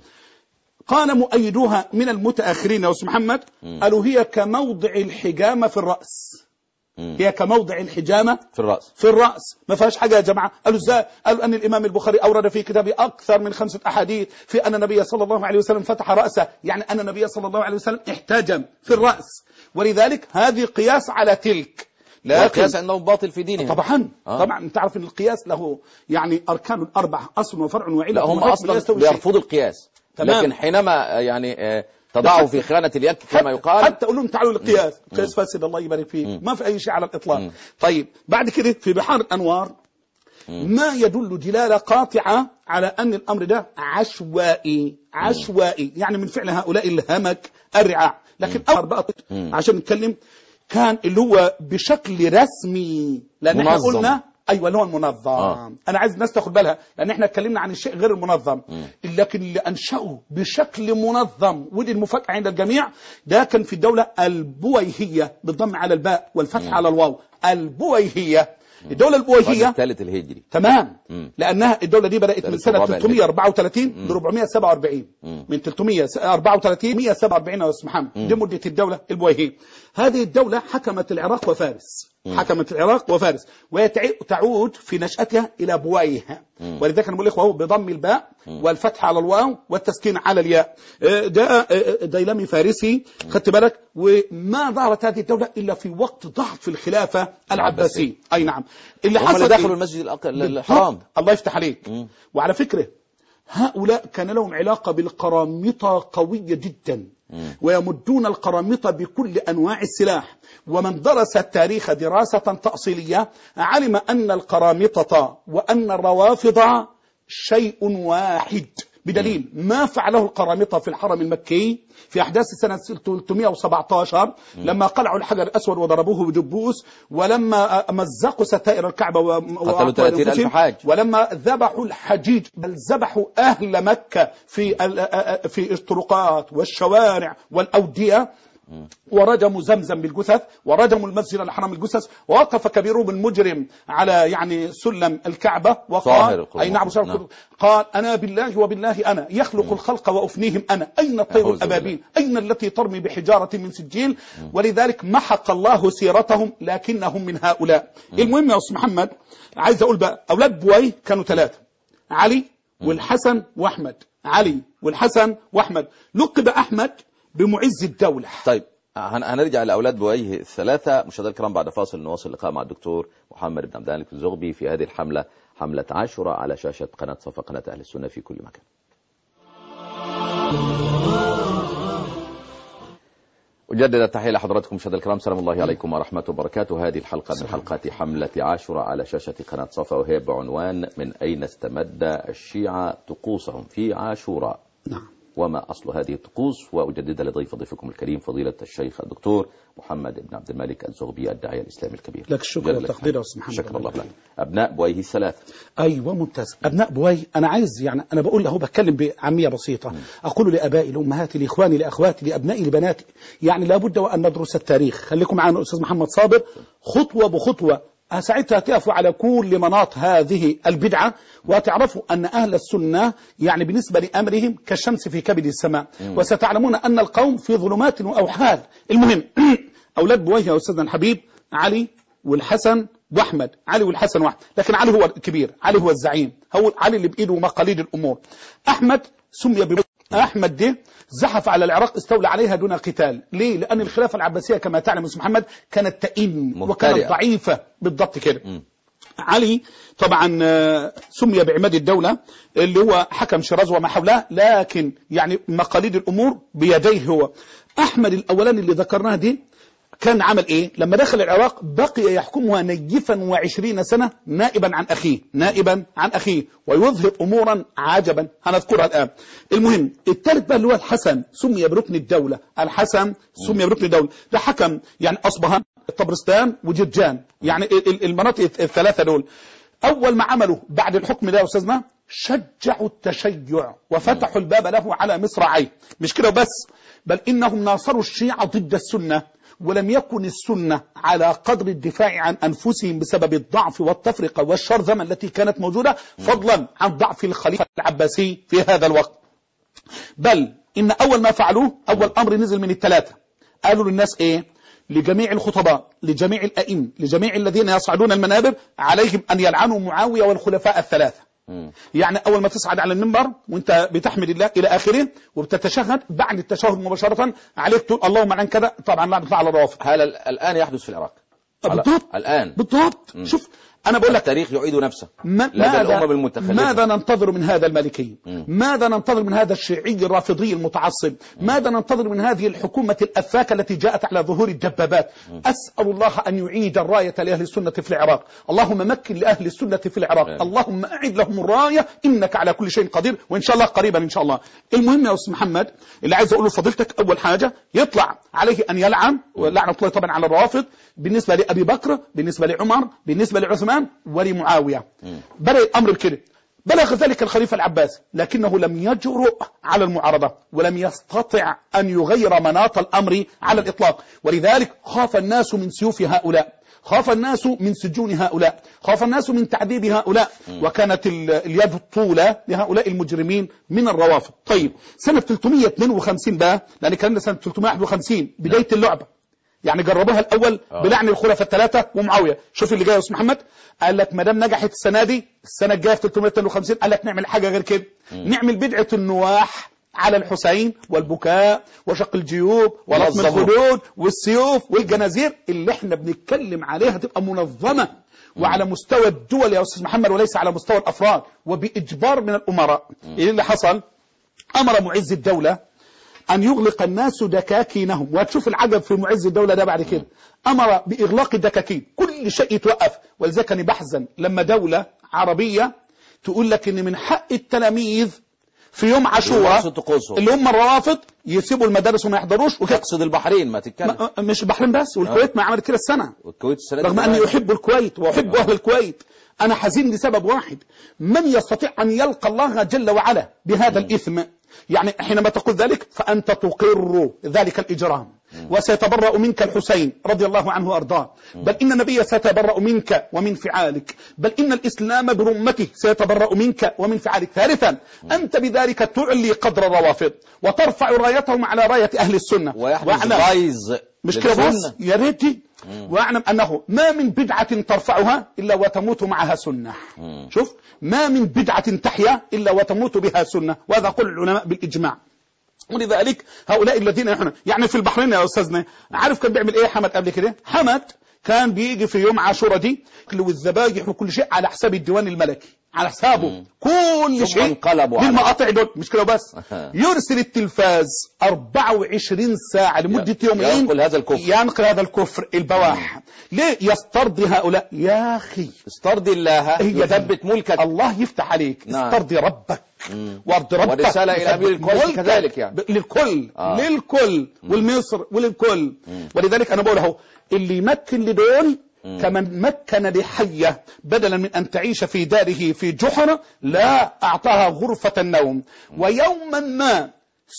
قال مؤيدوها من المتأخرين يا أستاذ محمد، قالوا هي كموضع الحجامة في الرأس، هي كموضع الحجامة
في الرأس
في الرأس ما فيهاش حاجة يا جماعة. قالوا ازاي؟ قالوا أن الإمام البخاري أورد في كتابه أكثر من خمسة أحاديث في أن النبي صلى الله عليه وسلم فتح رأسه، يعني أن النبي صلى الله عليه وسلم احتجم في الرأس، ولذلك هذه قياس على تلك.
لا القياس عندهم باطل في دينهم
طبعا. آه. طبعا انت عارف ان القياس له يعني أركان أربعة، أصل وفرع وعلة.
لا هم أصلا بيرفضوا القياس،
تمام.
لكن حينما يعني تضعه في خانة اليد كما يقال،
حتى أقول لهم تعالوا للقياس، قياس فاسد الله يبارك فيه، ما في أي شيء على الإطلاق. مم. طيب بعد كده في بحار الأنوار مم. ما يدل دلالة قاطعة على أن الأمر ده عشوائي، عشوائي مم. يعني من فعل هؤلاء الهمك الرعاع. لكن أمر بقى عشان نتكلم كان اللي هو بشكل رسمي، لأن احنا قلنا ايوه اللي هو المنظم. آه. انا عايز الناس تاخد بالها، لان احنا اتكلمنا عن الشيء غير المنظم، م. لكن اللي انشأه بشكل منظم ودي المفاجأة عند الجميع، ده كان في الدولة البويهية بالضم على الباء والفتح م. على الواو، البويهية. الدولة البويهية
الثالث الهجري
تمام. م. لأنها الدولة دي بدأت من سنة ثلاثمئة وأربعة وثلاثين ل أربعمئة وسبعة وأربعين، م. من ثلاثمئة وأربعة وثلاثين ل مئة وسبعة وأربعين يا أستاذ محمد، دي مدة الدولة البويهية. هذه الدولة حكمت العراق وفارس، م. حكمت العراق وفارس، وهي تعود في نشأتها إلى بويه، ولذلك أنا بقول لك وهو بضم الباء م. والفتح على الواو والتسكين على الياء. ده ديلمي فارسي، خدت بالك. وما ظهرت هذه الدولة إلا في وقت ضعف الخلافة العباسية. أي نعم. اللي
حصل اللي دخلوا المسجد الحرام.
الله يفتح عليك. م. وعلى فكرة هؤلاء كان لهم علاقة بالقرامطة قوية جدا، م. ويمدون القرامطة بكل أنواع السلاح. ومن درس التاريخ دراسة تأصيلية علم أن القرامطة وأن الروافض شيء واحد، بدليل ما فعله القرامطة في الحرم المكي في أحداث سنة ثلاثمئة وسبعة عشر لما قلعوا الحجر الأسود وضربوه بدبوس، ولما مزقوا ستائر الكعبة
قتلوا ثلاثين ألف حاج،
ولما ذبحوا الحجيج، بل ذبحوا أهل مكة في في الطرقات والشوارع والأودية، ورجموا زمزم بالجثث، ورجموا المسجد الحرام بالجثث. ووقف كبيرهم المجرم على يعني سلم الكعبة وقال أي نعم نعم. قال أنا بالله وبالله أنا يخلق الخلق وأفنيهم أنا، أين الطير الأبابيل، أين التي ترمي بحجارة من سجيل. ولذلك محق الله سيرتهم لكنهم من هؤلاء. المهم يا أستاذ محمد، عايز أقول بقى أولاد بوي كانوا ثلاثة، علي والحسن وأحمد، علي والحسن وأحمد. لقب أحمد بمعز الدولة.
طيب هنرجع لأولاد بويه الثلاثة. مشاهدينا الكرام، بعد فاصل نواصل اللقاء مع الدكتور محمد بن عبد الملك الزغبي في هذه الحملة، حملة عاشوراء، على شاشة قناة صفا، قناة أهل السنة في كل مكان. أجدد التحية لحضراتكم مشاهدينا الكرام، سلام الله عليكم ورحمة وبركاته. هذه الحلقة من حلقات حملة عاشوراء على شاشة قناة صفا، وهي بعنوان من أين استمد الشيعة طقوسهم في عاشوراء؟
نعم.
وما أصل هذه الطقوس؟ وأجدد لضيف ضيفكم الكريم فضيلة الشيخ الدكتور محمد بن عبد الملك الزغبي، الداعية الإسلامي الكبير.
لك الشكر والتقدير يا أستاذ محمد.
شكر الله لك. أبناء بويه الثلاثة.
أيوة ممتاز. أبناء بويه، أنا عايز يعني أنا بقول له بتكلم بعامية بسيطة، م. أقول لأبائي لأمهاتي لإخواني لأخواتي لأبنائي لبناتي، يعني لابد وأن ندرس التاريخ. خليكم معنا أستاذ محمد صابر خطوة بخطوة، ساعتها تقفوا على كل مناط هذه البدعة، وتعرفوا أن أهل السنة يعني بالنسبة لأمرهم كالشمس في كبد السماء، م. وستعلمون أن القوم في ظلمات وأوحال. المهم أولاد بويه يا أستاذنا الحبيب علي والحسن وأحمد، علي والحسن واحد، لكن علي هو الكبير، علي هو الزعيم، هو علي اللي بإيده مقاليد الأمور. أحمد سمي ب أحمد ده زحف على العراق، استولى عليها دون قتال. ليه؟ لأن الخلافة العباسية كما تعلم أستاذ محمد كانت تئن وكانت ضعيفة بالضبط كده. علي طبعا سمي بعماد الدولة اللي هو حكم شيراز وما حولها، لكن يعني مقاليد الأمور بيديه هو. أحمد الأولاني اللي ذكرناه دي كان عمل إيه؟ لما دخل العراق بقي يحكمها نيفا وعشرين سنة نائبا عن أخيه نائبا عن أخيه ويظهر أمورا عجبا هنذكرها الآن. المهم الثالث بقى اللي هو الحسن سمي بركن الدولة. الحسن سمي بركن الدولة، ده حكم يعني أصبهان طبرستان وجرجان، يعني المناطق الثلاثة دول. أول ما عملوا بعد الحكم ده يا أستاذنا شجعوا التشيع وفتحوا الباب له على مصراعيه. مش كده بس، بل إنهم ناصروا الشيعة ضد السنة، ولم يكن السنة على قدر الدفاع عن أنفسهم بسبب الضعف والتفرقة والشرذمة التي كانت موجودة، فضلا عن ضعف الخليفة العباسي في هذا الوقت. بل إن أول ما فعلوه أول أمر نزل من الثلاثة، قالوا للناس إيه؟ لجميع الخطباء، لجميع الأئمة، لجميع الذين يصعدون المنابر، عليهم أن يلعنوا معاوية والخلفاء الثلاثة. يعني أول ما تصعد على المنبر وانت بتحمد الله إلى آخره وبتتشهد، بعد التشهد مباشرة عليك تقول اللهم عن كذا، طبعا لا نطلع على الروافض.
هذا الآن يحدث في العراق
بالضبط
الآن
بالضبط. شوف أنا بقول لك
التاريخ يعيد نفسه.
ما ماذا, ماذا ننتظر من هذا المالكي؟ ماذا ننتظر من هذا الشيعي الرافضي المتعصب؟ ماذا ننتظر من هذه الحكومة الأفاكة التي جاءت على ظهور الدبابات؟ أسأل الله أن يعيد الراية لأهل السنة في العراق. اللهم مكن لأهل السنة في العراق. اللهم أعد لهم الراية، إنك على كل شيء قدير، وإن شاء الله قريبا إن شاء الله. المهم يا أستاذ محمد اللي عايز أقوله لفضيلتك، أول حاجة يطلع عليه أن يلعن، ولعنة الله طبعا على الروافض، بالنسبة لأبي بكر، بالنسبة لعمر، بالنسبة لعثمان ولمعاوية. بدأ الأمر بكده. بلغ ذلك الخليفة العباسي، لكنه لم يجرؤ على المعارضة ولم يستطع أن يغير مناط الأمر على الإطلاق، ولذلك خاف الناس من سيوف هؤلاء، خاف الناس من سجون هؤلاء، خاف الناس من تعذيب هؤلاء، وكانت اليد الطولة لهؤلاء المجرمين من الروافض. طيب سنة ثلاثمائة واثنين وخمسين بقى، لأن كان سنة ثلاثمائة وواحد وخمسين بداية اللعبة، يعني جربوها الأول بلعن الخلفاء الثلاثة ومعاوية. شوف اللي جاي يا أستاذ محمد، قال لك ما دام نجحت السنة دي، السنة الجاية في ثلاثمائة واثنين وخمسين قال لك نعمل حاجة غير كده، نعمل بدعة النواح على الحسين والبكاء وشق الجيوب ورسم الخدود والسيوف والجنازير اللي احنا بنتكلم عليها تبقى منظمة وعلى مستوى الدول يا أستاذ محمد وليس على مستوى الأفراد وبإجبار من الأمراء. إيه اللي حصل؟ أمر معز الدولة أن يغلق الناس دكاكينهم، وهتشوف العجب في معز الدولة ده بعد كده، أمر بإغلاق الدكاكين، كل شيء يتوقف. ولذلك أنا بحزن لما دولة عربية تقول لك إن من حق التلاميذ في يوم عاشوراء اللي هم الروافض يسيبوا المدارس وما يحضروش.
وتقصد البحرين ما تتكلم،
مش البحرين بس، والكويت ما عملت كده السنة،
والكويت السنة
رغم أني أحب الكويت وأحب أهل الكويت. أنا حزين لسبب واحد، من يستطيع أن يلقى الله جل وعلا بهذا الإثم؟ يعني حينما تقول ذلك فأنت تقر ذلك الإجرام، وسيتبرأ منك الحسين رضي الله عنه وأرضاه، بل إن النبي سيتبرأ منك ومن فعالك، بل إن الإسلام برمته سيتبرأ منك ومن فعالك. ثالثا أنت بذلك تعلي قدر الروافض وترفع رايتهم على راية أهل السنة،
ويحدث غيظ
مش كده بس يا ريتي، واعلم أنه ما من بدعة ترفعها إلا وتموت معها سنة. شوف، ما من بدعة تحيا إلا وتموت بها سنة، وهذا قول العلماء بالإجماع. ولذلك هؤلاء الذين يحن يعني في البحرين يا أستاذنا، عارف كان بيعمل إيه حمد قبل كده؟ حمد كان بيجي في يوم عاشوراء دي والذبايح وكل شيء على حساب الديوان الملكي، على حسابه مم. كل شيء بالمقاطع دول، مش كده بس، يرسل التلفاز أربعة وعشرين ساعة لمدة يومين
ينقل هذا الكفر،
ينقل هذا الكفر البواح. ليه يسترضي هؤلاء؟ يا أخي
استرضي الله يثبت ملكك،
الله يفتح عليك. نعم. استرضي ربك وارض ربك،
ورسالة إلى أمير الكل كذلك، يعني
للكل آه. للكل والمصر وللكل. ولذلك أنا بقول اهو، اللي يمكن لدول كمن مكن لحية بدلا من أن تعيش في داره في جحر، لا أعطاها غرفة النوم، ويوما ما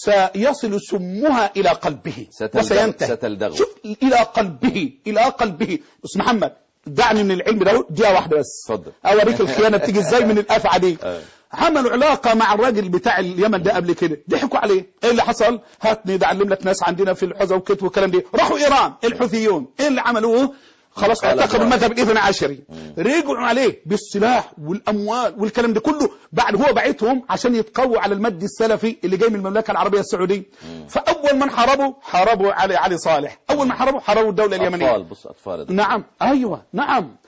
سيصل سمها إلى قلبه وسينتهي. شوف، إلى قلبه إلى قلبه. بس محمد دعني من العلم ده دقيقة واحدة بس،
اتفضل
أوريك الخيانة بتيجي إزاي من الأفعى دي. عملوا علاقة مع الراجل بتاع اليمن ده قبل كده، ضحكوا عليه. ايه اللي حصل؟ هاتني ده علم لك ناس عندنا في الحوزة وكت والكلام دي، راحوا إيران الحوثيون، ايه اللي عملوه؟ خلاص اعتقدوا المذهب الاثني عشري، رجعوا عليه بالسلاح والاموال والكلام ده كله، بعد هو بعتهم عشان يتقووا على المد السلفي اللي جاي من المملكه العربيه السعوديه. فاول من حاربوا حاربوا علي علي صالح، اول ما حاربوا حاربوا الدوله اليمنيه.
اطفال، بص اطفال.
نعم ايوه نعم،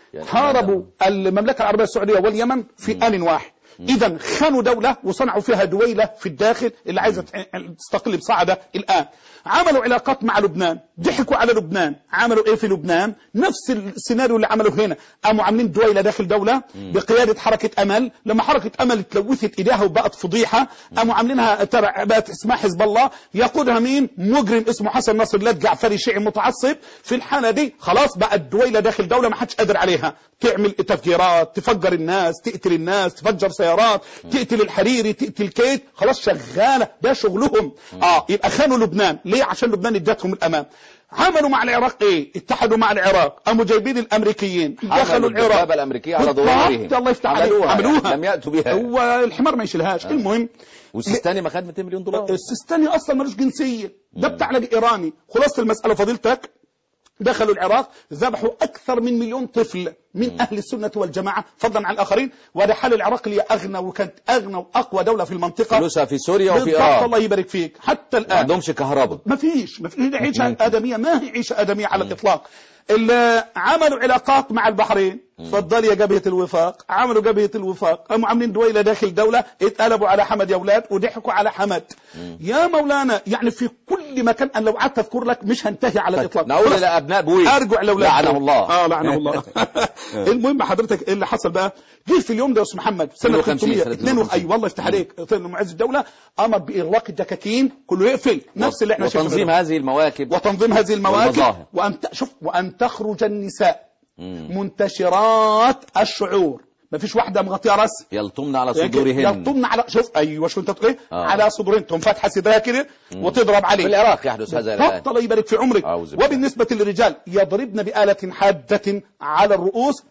يعني
حاربوا المملكة العربية السعودية واليمن في آن واحد. إذا خانوا دولة وصنعوا فيها دويلة في الداخل اللي عايزة تستقل بصعدة الآن. عملوا علاقات مع لبنان، ضحكوا على لبنان. عملوا إيه في لبنان؟ نفس السيناريو اللي عملوا هنا. قاموا عاملين دويلة داخل دولة بقيادة حركة أمل. لما حركة أمل تلوثت إيديها وبقت فضيحة، قاموا عاملينها ترى بقت اسمها حزب الله، يقودها مين؟ مجرم اسمه حسن نصر الله الجعفري، شيعي متعصب. في الحالة دي خلاص بقت دويلة داخل دولة ما حدش قادر عليها. تعمل تفجيرات، تفجر الناس، تقتل الناس، تفجر سيارات، تقتل الحريري، تقتل كيت، خلاص شغالة. ده شغلهم. اه يبقى خانوا لبنان. ليه؟ عشان لبنان ادتهم الأمان. عملوا مع العراق ايه؟ اتحدوا مع العراق، قاموا جايبين الامريكيين دخلوا العراق
الامريكيه على ظهورهم.
الله يفتح عليك.
عملوها,
عملوها.
يعني لم ياتوا بها.
هو الحمار ما يشيلهاش. آه. المهم
والسيستاني ما خد مئتين مليون دولار.
السيستاني اصلا ملوش جنسيه، ده بتاع لاجئ ايراني. خلاصه المساله فضيلتك، دخلوا العراق ذبحوا أكثر من مليون طفل من أهل السنة والجماعة فضلا عن الآخرين. وهذا حال العراق اللي أغنى وكانت أغنى وأقوى دولة في المنطقة.
فلوسها في سوريا وفي إيران.
الله يبارك فيك. حتى الآن
ما عندهمش كهرباء.
ما فيش ما فيش عيشة آدمية. ما هي عيشة آدمية على الإطلاق. اللي عملوا علاقات مع البحرين. تفضل يا جبهة الوفاق. عملوا جبهة الوفاق، قاموا عاملين دويلة داخل دولة، اتقلبوا على حمد يا أولاد وضحكوا على حمد. يا مولانا يعني في كل مكان. أنا لو قعدت أذكر لك مش هنتهي على الإطلاق.
نقول إلى أبناء بويس
أرجع لأولاد
لعنه الله.
آه لعنه الله. المهم حضرتك إيه اللي حصل بقى؟ جه في اليوم ده يا أستاذ محمد سنة ثلاثمية واثنين وخمسين. أي والله يفتح عليك. معز الدولة أمر بإغلاق الدكاكين، كله يقفل. نفس اللي احنا شفناه.
وتنظيم هذه المواكب.
وتنظيم هذه المواكب. وأن شوف وأن تخرج النساء منتشرات الشعور. ما فيش واحدة مغطية راسها.
يلطمن على صدورهن.
يلطمن على شوف ايوه شو انت تقول ايه؟ آه. على صدورهن. تقوم فاتحه صدرها كده وتضرب عليه.
في العراق يحدث هذا الآن.
الله يبارك في عمرك. وبالنسبة للرجال يضربن بآلة حادة على الرؤوس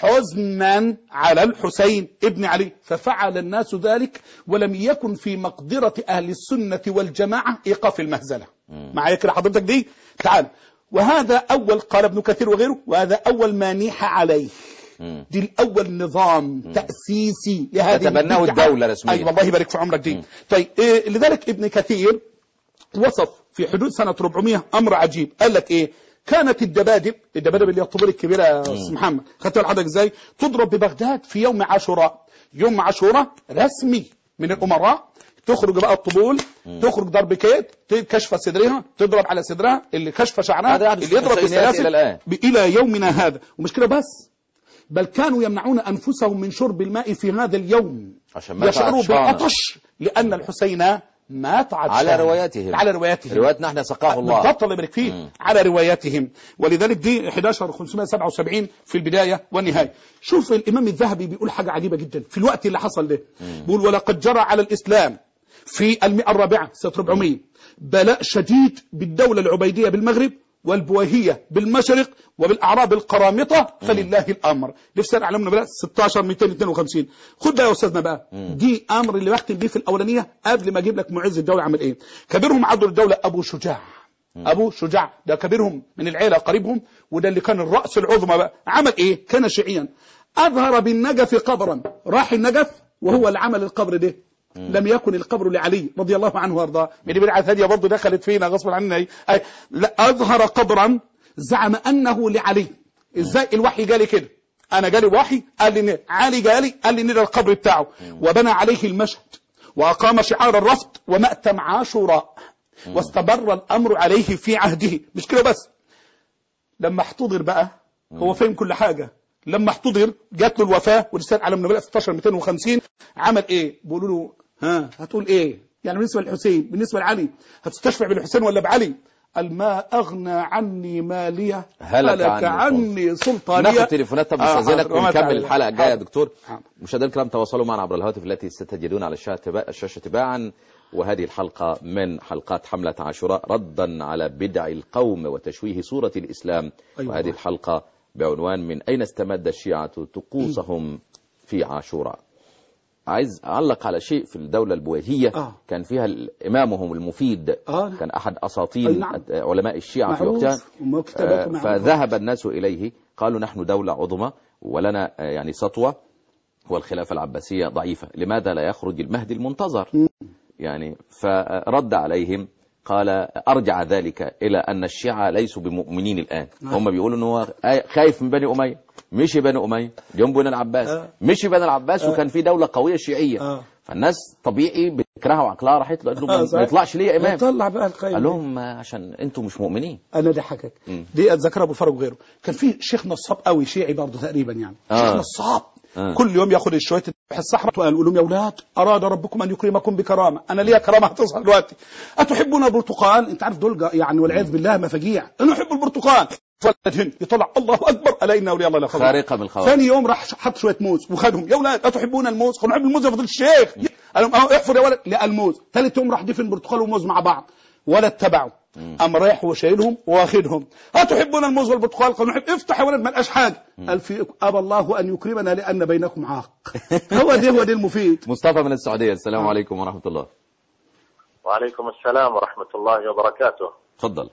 حزنا على الحسين ابن علي. ففعل الناس ذلك ولم يكن في مقدرة أهل السنة والجماعة إيقاف المهزلة. معايا كده حضرتك دي؟ تعال. وهذا أول، قال ابن كثير وغيره، وهذا أول ما نيح عليه. دي الأول نظام تأسيسي لهذه
تتبناه الدولة رسميا.
أي والله يبارك في عمرك دي. طيب إيه لذلك ابن كثير وصف في حدود سنة أربعمية أمر عجيب. قال لك إيه؟ كانت الدبادب الدبادب اللي هي الطبول الكبيرة يا أستاذ محمد، خدت الحضرتك إزاي؟ تضرب ببغداد في يوم عاشوراء. يوم عاشوراء رسمي من الأمراء. تخرج بقى الطبول، تخرج ضرب كيت، كشف صدرها، تضرب على صدرها، اللي كشف شعرها، اللي يضرب بالسلاسل إلى, إلى يومنا هذا. ومش كده بس، بل كانوا يمنعون أنفسهم من شرب الماء في هذا اليوم عشان يشعروا بالعطش، لأن الحسين مات عطشان.
على رواياتهم
على رواياتهم
رواياتنا احنا سقاه الله
بالضبط. الله يبارك فيه. على رواياتهم. ولذلك دي أحد عشر خمسمائة وسبعة وسبعين في البداية والنهاية. شوف الإمام الذهبي بيقول حاجة عجيبة جدا في الوقت اللي حصل ده. بيقول ولقد جرى على الإسلام في المئة الرابعة سنة أربعمية بلاء شديد بالدولة العبيدية بالمغرب والبويهية بالمشرق وبالأعراب القرامطة فلله الأمر. لفسان علمنا بقى ستة عشر مئتين واثنين وخمسين. خد بقى يا أستاذنا بقى دي أمر اللي بختم بيه في الأولانية قبل ما أجيب لك معز الدولة عمل إيه. كبيرهم عضو الدولة أبو شجاع. أبو شجاع ده كبيرهم من العيلة قريبهم، وده اللي كان الرأس العظمى بقى. عمل إيه؟ كان شيعيا. أظهر بالنجف قبرا. راح النجف وهو اللي عمل القبر ده. لم يكن القبر لعلي رضي الله عنه وارضاه. من بدعة هذه برضه دخلت فينا غصب عننا. لا أظهر قبرا زعم أنه لعلي. إزاي الوحي جالي كده؟ أنا جالي وحي قال لي علي جالي قال لي ده القبر بتاعه، وبنى عليه المشهد وأقام شعار الرفض ومأتم عاشوراء واستمر الأمر عليه في عهده. مش كده بس، لما احتضر بقى هو فهم كل حاجة. لما احتضر جات له الوفاة ورسالة على النبي ستة عشر مئتين وخمسين. عمل ايه؟ بيقولوا له ها هتقول ايه يعني بالنسبة للحسين، بالنسبة لعلي هتستشفع بالحسين ولا بعلي؟ قال ما أغنى عني مالية هلك, هلك عني سلطانية.
ناخد تليفونات. طب استاذنك آه ونكمل الحلقة الجاية يا دكتور. مشاهدينا الكرام تواصلوا معنا عبر الهواتف التي ستجدون على الشاشة تباعا. وهذه الحلقة من حلقات حملة عاشوراء ردا على بدع القوم وتشويه صورة الإسلام. أيوة. وهذه الحلقة بعنوان من أين استمد الشيعة طقوسهم في عاشوراء. عايز أعلق على شيء في الدولة البويهية. آه. كان فيها إمامهم المفيد. آه. كان أحد أساطين نعم. علماء الشيعة في وقتها. آه فذهب الناس إليه قالوا نحن دولة عظمى ولنا آه يعني سطوة والخلافة العباسية ضعيفة، لماذا لا يخرج المهدي المنتظر؟ م. يعني فرد عليهم قال أرجع ذلك إلى أن الشيعة ليسوا بمؤمنين الآن.
نعم.
هم بيقولوا أنه هو خايف من بني أمية، مشي بني أمية جنب بني العباس،
آه.
مشي بني العباس،
آه.
وكان في دولة قوية شيعية.
آه.
فالناس طبيعي بتكرهها وعقلها راحت له، قال له
آه،
ما
صحيح.
يطلعش ليه يا إمام؟
يطلع بقى القيم
قال
دي.
لهم عشان أنتم مش مؤمنين.
انا دي حكك
مم.
دي اتذكرها ابو فرج وغيره. كان في شيخ نصاب قوي شيعي برضه تقريبا يعني.
آه.
شيخ نصاب
آه.
كل يوم ياخد شويه في الصحراء ويقول لهم يا اولاد اراد ربكم ان يكرمكم بكرامه، انا ليا كرامه هتظهر دلوقتي. اتحبون البرتقال؟ انت عارف دول يعني والعياذ بالله مفاجيع. انا احب البرتقال. يطلع الله اكبر الا ان اولياء الله لا خوف.
خارقه من الخوارق.
ثاني يوم راح حط شويه موز وخدهم، يا اولاد اتحبون الموز؟ قالوا نحب الموز يا فضيله الشيخ. قال لهم احفر يا ولد، لقى الموز. ثالث يوم راح دفن برتقال وموز مع بعض، ولا اتبعوا. قام رايح وشايلهم واخدهم. هتحبون الموز والبرتقال؟ قالوا نحب. افتح يا ولد ما لقاش حاجه. قال في ابى الله ان يكرمنا لان بينكم عاق. هو ده هو ده المفيد.
مصطفى من السعوديه، السلام عليكم ورحمه الله.
وعليكم السلام ورحمه الله وبركاته.
تفضل.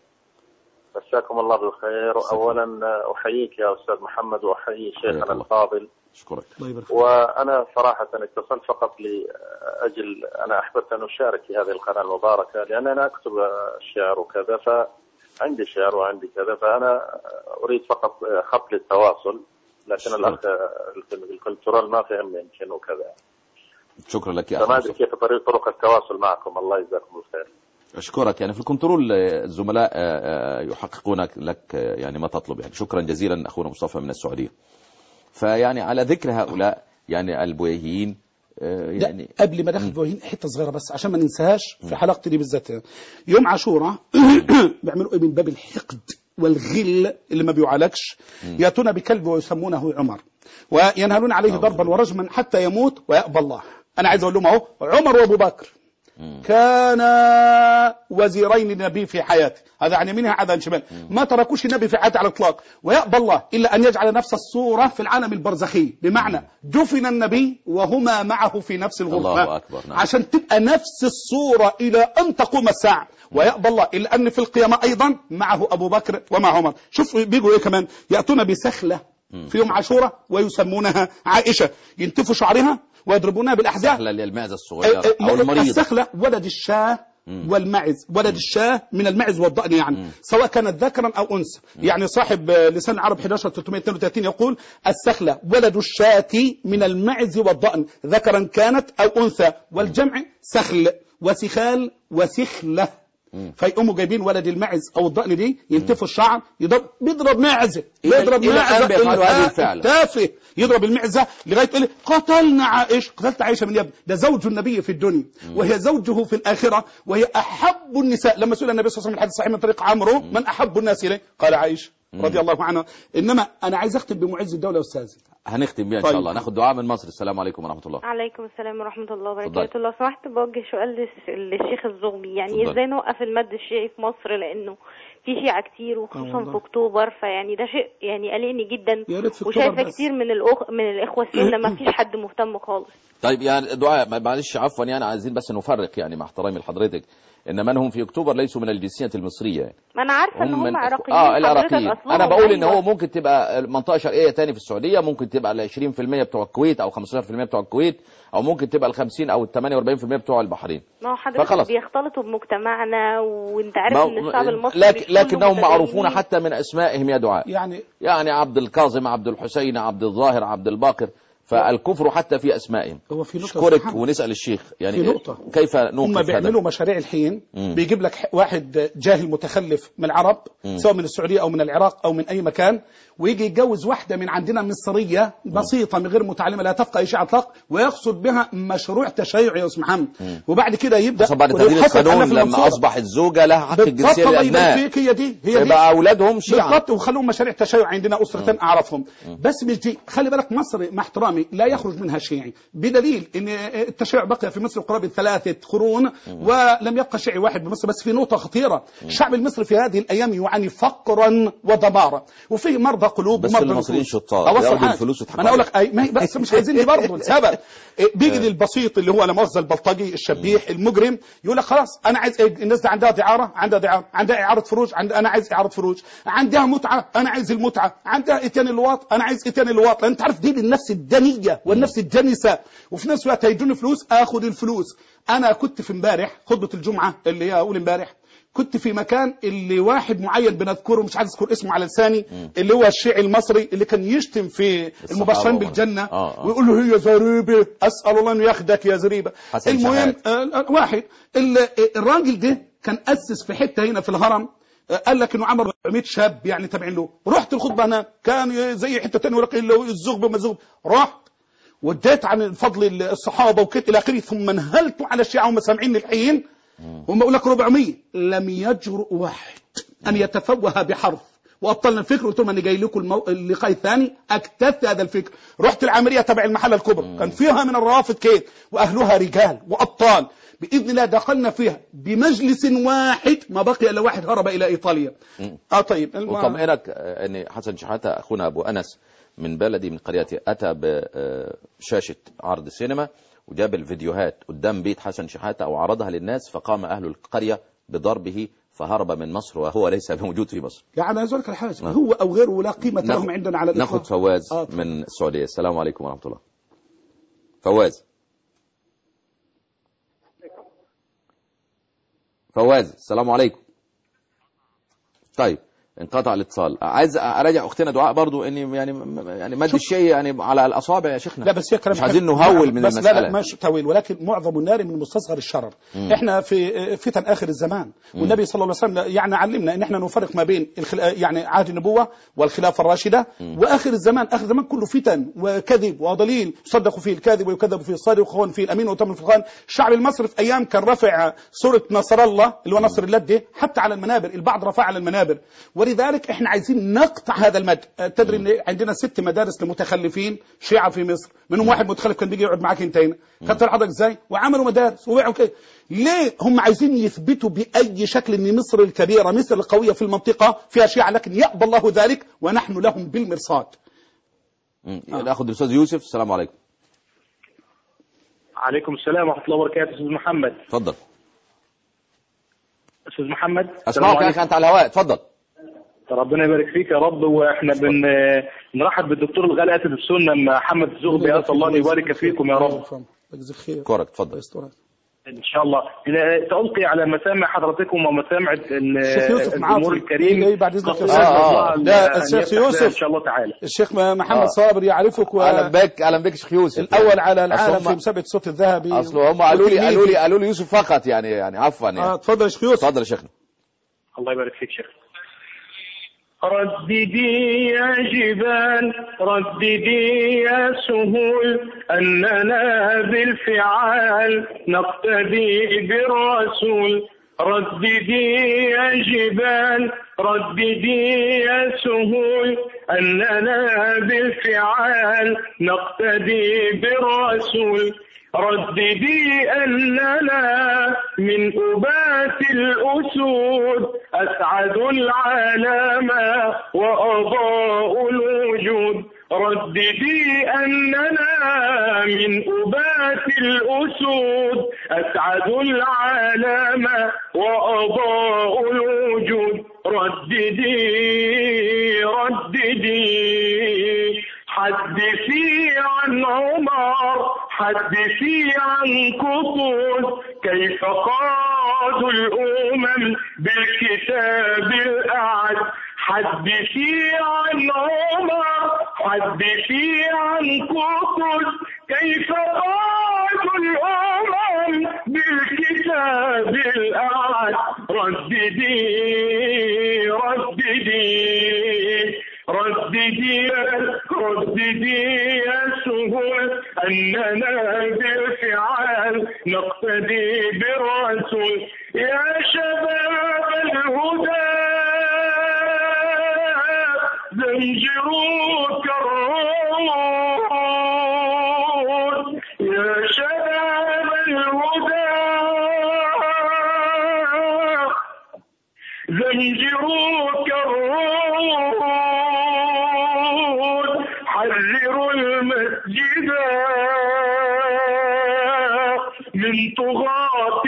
مساكم الله بالخير. اولا احييك يا استاذ محمد واحيي شيخنا الفاضل.
اشكرك.
وانا صراحه اتصلت فقط لاجل انا احببت ان اشارك في هذه القناه المباركه، لان انا اكتب الشعر وكذا، فعندي شعر وعندي كذا، فانا اريد فقط خط للتواصل، لكن الاخ الكنترول ما فهم يمكن وكذا.
شكرا لك يا اخي.
فما ادري كيف طرق التواصل معكم. الله يجزاكم الخير.
أشكرك. يعني في الكنترول الزملاء يحققون لك يعني ما تطلب. يعني شكرا جزيلا أخونا مصطفى من السعودية. فيعني على ذكر هؤلاء يعني البويهيين يعني
قبل ما دخل بويهيين حته صغيره بس عشان ما ننساهاش في حلقتي دي بالذات. يوم عاشوراء بيعملوا ايه من باب الحقد والغل اللي ما بيعالجش؟ ياتون بكلب ويسمونه عمر وينهلون عليه ضربا ورجما حتى يموت ويأبى الله. انا عايز اقول لهم اهو، عمر وابو بكر كان وزيرين للنبي في حياته، هذا عن يمينها هذا عن شمال، ما تركوش النبي في حياته على الاطلاق. ويأبى الله الا ان يجعل نفس الصوره في العالم البرزخي، بمعنى دفن النبي وهما معه في نفس الغرفه.
الله أكبر. نعم.
عشان تبقى نفس الصوره الى ان تقوم الساعه. ويأبى الله الا ان في القيامه ايضا معه ابو بكر ومع عمر. شوف بيجوا ايه كمان، ياتون بسخله في يوم عاشوراء ويسمونها عائشه، ينتفوا شعرها ويضربونها بالاحزاب.
السخله اللي المعزه الصغيره او المريضه.
السخله ولد الشاه والمعز، ولد الشاه من المعز والضأن يعني، مم. سواء كانت ذكرا او انثى. يعني صاحب لسان العرب أحد عشر ثلاثمائة واثنين وثلاثين يقول السخله ولد الشاة من المعز والضأن ذكرا كانت او انثى، والجمع سخل وسخال وسخله. فيقوموا جايبين ولد المعز او الضأن دي ينتفوا الشعر، يضرب بيضرب معزه، يضرب معزه تافه، يضرب المعزه لغايه يقول قتلنا عائشه. قتلت عائشه من يبني؟ ده زوج النبي في الدنيا وهي زوجه في الاخره، وهي احب النساء. لما سئل النبي صلى الله عليه وسلم الحديث الصحيح من طريق عمرو من احب الناس اليه؟ قال عائشه رضي الله عنها. انما انا عايز اختم بمعز الدوله يا استاذ.
هنختم بيها ان شاء الله. ناخد دعاء من مصر. السلام عليكم ورحمه الله.
عليكم السلام ورحمه الله وبركاته. لو سمحت بوجه سؤال للشيخ الزغبي، يعني ازاي نوقف المد الشيعي في مصر، لانه في شيعة كتير وخصوصا في اكتوبر، فيعني ده شيء يعني قلقني جدا، وشايفه كتير من الأخ... من الاخوه السنه ما فيش حد مهتم خالص.
طيب يعني دعاء معلش عفوا، يعني عايزين بس نفرق يعني مع احترامي لحضرتك ان من هم في اكتوبر ليسوا من الجنسيه المصريه يعني.
ما انا عارفه ان هم عراقيين.
اه العراقيين. انا بقول ان هو ممكن تبقى منطقه شرقيه تاني في السعوديه، ممكن تبقى ال عشرين بالمئة بتوع الكويت او خمسة عشر بالمئة بتوع الكويت، او ممكن تبقى ال خمسين او ال ثمانية وأربعين بالمئة بتوع البحرين.
ما هو حضرتك بيختلطوا بمجتمعنا، وانت عارف ان الشعب المصري
لكن لكنهم معروفون حتى من اسمائهم يا دعاء.
يعني
يعني عبد الكاظم، عبد الحسين، عبد الظاهر، عبد الباقر، فالكفر حتى في اسمائهم.
هو في نقطة
اشكرك ونسأل الشيخ يعني
في نقطة.
كيف نوقف هذا؟
هم بيعملوا مشاريع الحين، مم. بيجيب لك واحد جاهل متخلف من العرب، مم. سواء من السعودية او من العراق او من اي مكان، ويجي يتجوز واحدة من عندنا مصرية بسيطة من غير متعلمة لا تفقه اي شيء على الاطلاق، ويقصد بها مشروع تشيع يا استاذ محمد. وبعد كده يبدا
بعد تغيير القانون لما اصبح الزوجة لها حق الجنسية للابناء،
هي دي هي دي
يبقى اولادهم شيعة
بالضبط، وخلوهم مشاريع تشيع. عندنا اسرتين اعرفهم، بس مش دي. خلي بالك مصر مع احترامي لا يخرج منها شيعي، بدليل ان التشيع بقي في مصر قرابه ثلاثه قرون ولم يبقى شيعي واحد بمصر. بس في نقطه خطيره، الشعب المصري في هذه الايام يعاني فقرا ودمارا، وفيه مرضى قلوب
بس
ومرضى
المصريين شطار ياخدوا الفلوس ويضحكوا.
انا اقول لك اي ما بس مش عايزيني برضه السبب. بيجي البسيط اللي هو لا مؤاخذه البلطجي الشبيح المجرم يقول لك خلاص انا عايز ايه؟ الناس دي عندها دعاره، عندها دعاره، عندها اعاره فروج، عند انا عايز اعاره فروج، عندها متعه انا عايز المتعه، عندها اتيان اللواط انا عايز اتيان اللواط. لان انت عارف دي النفس الدنيه والنفس الجنسه، وفي نفس الوقت هيدوني فلوس اخد الفلوس. انا كنت في امبارح خطبه الجمعه اللي هي اول امبارح، كنت في مكان اللي واحد معين بنذكره مش عايز اذكر اسمه على لساني، اللي هو الشيعي المصري اللي كان يشتم في المبشرين بالجنه آه آه. ويقول له هي زريبه، اسال الله انه ياخدك يا زريبه. المهم آه واحد الراجل ده كان اسس في حته هنا في الهرم، قال لك انه عمل أربعمائة شاب يعني تابعين له. رحت الخطبه هناك كان زي حته ثانيه ورقه له الزغب ما زغب، رحت وديت عن فضل الصحابه وكده الى اخره، ثم انهلت على الشيعه وهم سامعين الحين هم اقول لك أربعمائة، لم يجرؤ واحد ان يتفوه بحرف وابطلنا الفكر. قلت لهم انا جاي لكم المو... اللقاء الثاني اكتفت هذا الفكر. رحت العامريه تبع المحله الكبرى كان فيها من الروافض كيف واهلها رجال وابطال، باذن الله دخلنا فيها بمجلس واحد ما بقي الا واحد هرب الى ايطاليا. اه طيب الم...
وطمئنك ان حسن شحاته اخونا ابو انس من بلدي من قريتي اتى بشاشه عرض سينما وجاب الفيديوهات قدام بيت حسن شحاته او عرضها للناس، فقام اهل القريه بضربه فهرب من مصر وهو ليس موجود في مصر.
يعني عايز اقول لك الحاجه آه. هو او غيره لا قيمه ناخد... لهم عندنا على
الاطلاق. ناخد فواز آه. من السعوديه. السلام عليكم ورحمه الله. فواز فواز السلام عليكم. طيب انقطع الاتصال. عايز اراجع اختنا دعاء برضو اني يعني يعني مد الشيء يعني على الاصابع يا شيخنا.
لا بس
مش عايزين نهول من
بس
المساله.
لا لا مش تهويل، ولكن معظم النار من مستصغر الشرر. مم. احنا في فتن اخر الزمان، والنبي صلى الله عليه وسلم يعني علمنا ان احنا نفرق ما بين الخل... يعني عهد النبوه والخلافه الراشده مم. واخر الزمان. اخر الزمان كله فتن وكذب وضليل، يصدق فيه الكاذب ويكذب فيه الصادق ويخون فيه الامين ويؤتمن فيه الخائن. الشعب المصري في ايام كان رفع سوره نصر الله اللي هو نصر الله حتى على المنابر، البعض رفع على المنابر، ولذلك احنا عايزين نقطع هذا المد. تدري ان عندنا ست مدارس لمتخلفين شيعة في مصر، منهم واحد متخلف كان بيجي يقعد معاك انتين، خدت الحضرتك ازاي؟ وعملوا مدارس وبيعوا كده. ليه هم عايزين يثبتوا باي شكل ان مصر الكبيره، مصر القويه في المنطقه فيها شيعة، لكن يأبى الله ذلك ونحن لهم بالمرصاد.
ناخذ الاستاذ يوسف. السلام عليكم.
عليكم السلام ورحمه الله وبركاته. استاذ محمد
اتفضل.
استاذ محمد
اسمعك يا اخي انت على الهواء، اتفضل.
ربنا يبارك فيك يا رب. واحنا بن بنرحب بالدكتور الغالي اسد السنه محمد الزغبي، اسال الله يبارك فيكم يا رب.
كورك اتفضل.
ان شاء الله تلقي على مسامع حضرتكم ومسامع الجمهور الكريم
بعد اذنك. اه اه الشيخ يوسف
ان شاء الله تعالى.
الشيخ محمد صابر يعرفك و...
اهلا بك. اهلا بك شيخ يوسف.
الاول على العالم في مسابقه الصوت الذهبي.
اصله هم قالوا لي قالوا لي قالوا لي يوسف فقط يعني يعني عفوا يعني.
اه اتفضل يا شيخ يوسف.
اتفضل يا شيخنا.
الله يبارك فيك شيخ. رددي يا جبال رددي يا سهول أننا بالفعال نقتدي بالرسول. رددي يا جبال رددي يا سهول أننا بالفعال نقتدي بالرسول. رددي أننا من أبات الأسود أسعد العالم وأضاء الوجود. رددي أننا من أبات الأسود أسعد العالم وأضاء الوجود. رددي رددي حدثي عن عمر حدثي عن قطز كيف قادوا الأمم بالكتاب الأعد. حدثي عن عمر حدثي عن قطز كيف قادوا الأمم بالكتاب الأعد. رددي رددي رددي رددي يا سهول أننا بالفعال نقتدي بالرسول. يا شباب الهدى زمجروا كالرعود. يا شباب الهدى زمجروا كالرعود. حرروا المسجد من طغاة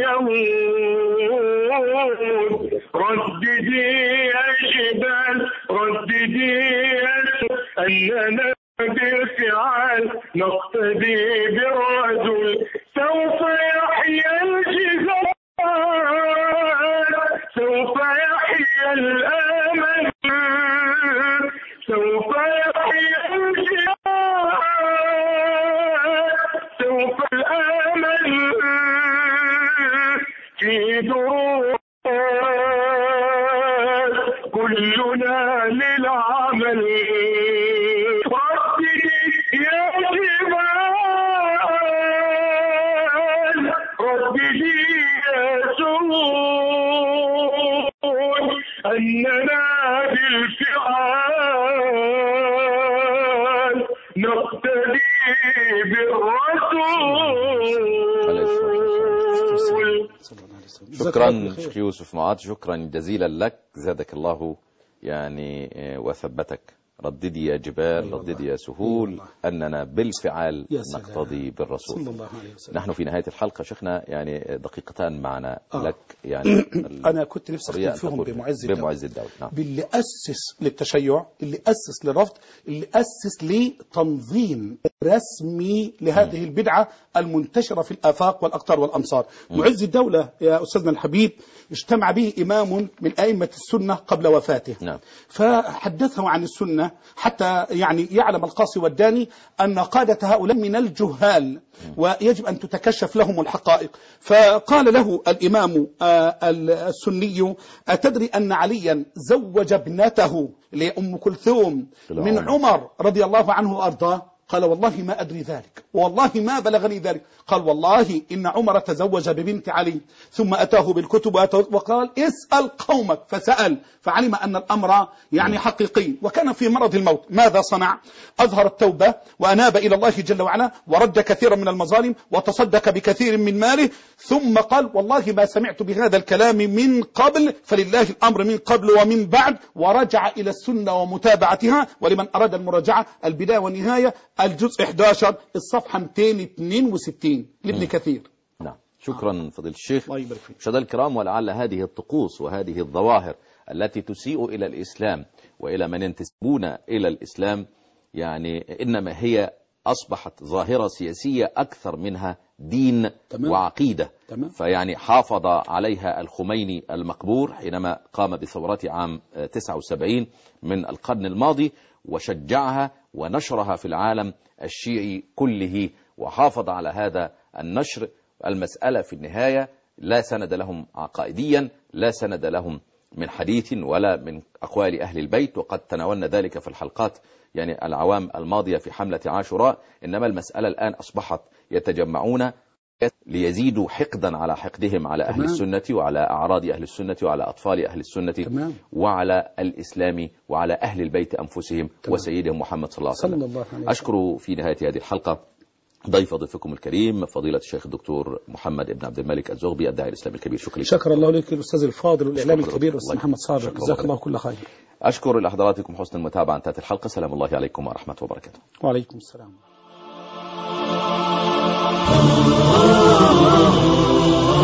اليهود. رددي يا جبال رددي يا أننا بالفعال نقتدي بالرجل. سوف يحيا الجهاد
في دروس كلنا للعمل رددي يا جبال رددي يا سهول أننا بالفعال نقتدي بالرسول.
شكرا شيخ يوسف معاذ، شكرا جزيلا لك، زادك الله يعني وثبتك. رددي يا جبال رددي يا سهول أننا بالفعال نقتضي بالرسول. صلى الله عليه وسلم. نحن في نهاية الحلقة شيخنا يعني دقيقتان معنا آه. لك يعني
أنا كنت نفسي أختم فيهم بمعز الدولة,
بمعز الدولة. نعم.
باللي أسس للتشيع، اللي أسس للرفض، اللي أسس لتنظيم رسمي لهذه م. البدعة المنتشرة في الآفاق والأقطار والأمصار. م. معز الدولة يا أستاذنا الحبيب اجتمع به إمام من أئمة السنة قبل وفاته. نعم. فحدثه عن السنة حتى يعني يعلم القاصي والداني أن قادة هؤلاء من الجهال ويجب أن تتكشف لهم الحقائق. فقال له الإمام السني: أتدري أن عليا زوج ابنته لأم كلثوم من عمر رضي الله عنه وأرضاه؟ قال: والله ما أدري ذلك، والله ما بلغني ذلك. قال: والله إن عمر تزوج ببنت علي. ثم أتاه بالكتب وقال: اسأل قومك. فسأل فعلم أن الأمر يعني حقيقي، وكان في مرض الموت. ماذا صنع؟ أظهر التوبة وأناب إلى الله جل وعلا ورد كثيرا من المظالم وتصدق بكثير من ماله، ثم قال: والله ما سمعت بهذا الكلام من قبل، فلله الأمر من قبل ومن بعد. ورجع إلى السنة ومتابعتها. ولمن أراد المراجعة البداية والنهاية الجزء أحد عشر الصفحة مئتين واثنين وستين لابن كثير.
نعم. شكرا فضيلة الشيخ. مشاهدينا الكرام، ولعل هذه الطقوس وهذه الظواهر التي تسيء إلى الإسلام وإلى من ينتسبون إلى الإسلام يعني إنما هي أصبحت ظاهرة سياسية أكثر منها دين تمام. وعقيدة تمام. فيعني حافظ عليها الخميني المقبور حينما قام بثورة عام تسعة وسبعين من القرن الماضي، وشجعها ونشرها في العالم الشيعي كله، وحافظ على هذا النشر. المسألة في النهاية لا سند لهم عقائديا، لا سند لهم من حديث ولا من أقوال أهل البيت، وقد تناولنا ذلك في الحلقات يعني العوام الماضية في حملة عاشوراء. إنما المسألة الآن أصبحت يتجمعون ليزيدوا حقدا على حقدهم على أهل السنة وعلى أعراض أهل السنة وعلى أطفال أهل السنة تمام. وعلى الإسلام وعلى أهل البيت أنفسهم تمام. وسيدهم محمد صلى الله عليه وسلم. الله عليه أشكر في نهاية هذه الحلقة ضيف ضيفكم الكريم فضيلة الشيخ الدكتور محمد بن عبد الملك الزغبي الداعي الإسلامي الكبير. شكرا
شكر الله لك الأستاذ الفاضل والإعلامي الكبير الأستاذ محمد صابر، جزاك الله كل خير.
أشكر لحضراتكم حسن المتابعة. انتهت الحلقة. سلام الله عليكم ورحمة وبركاته.
وعليكم السلام.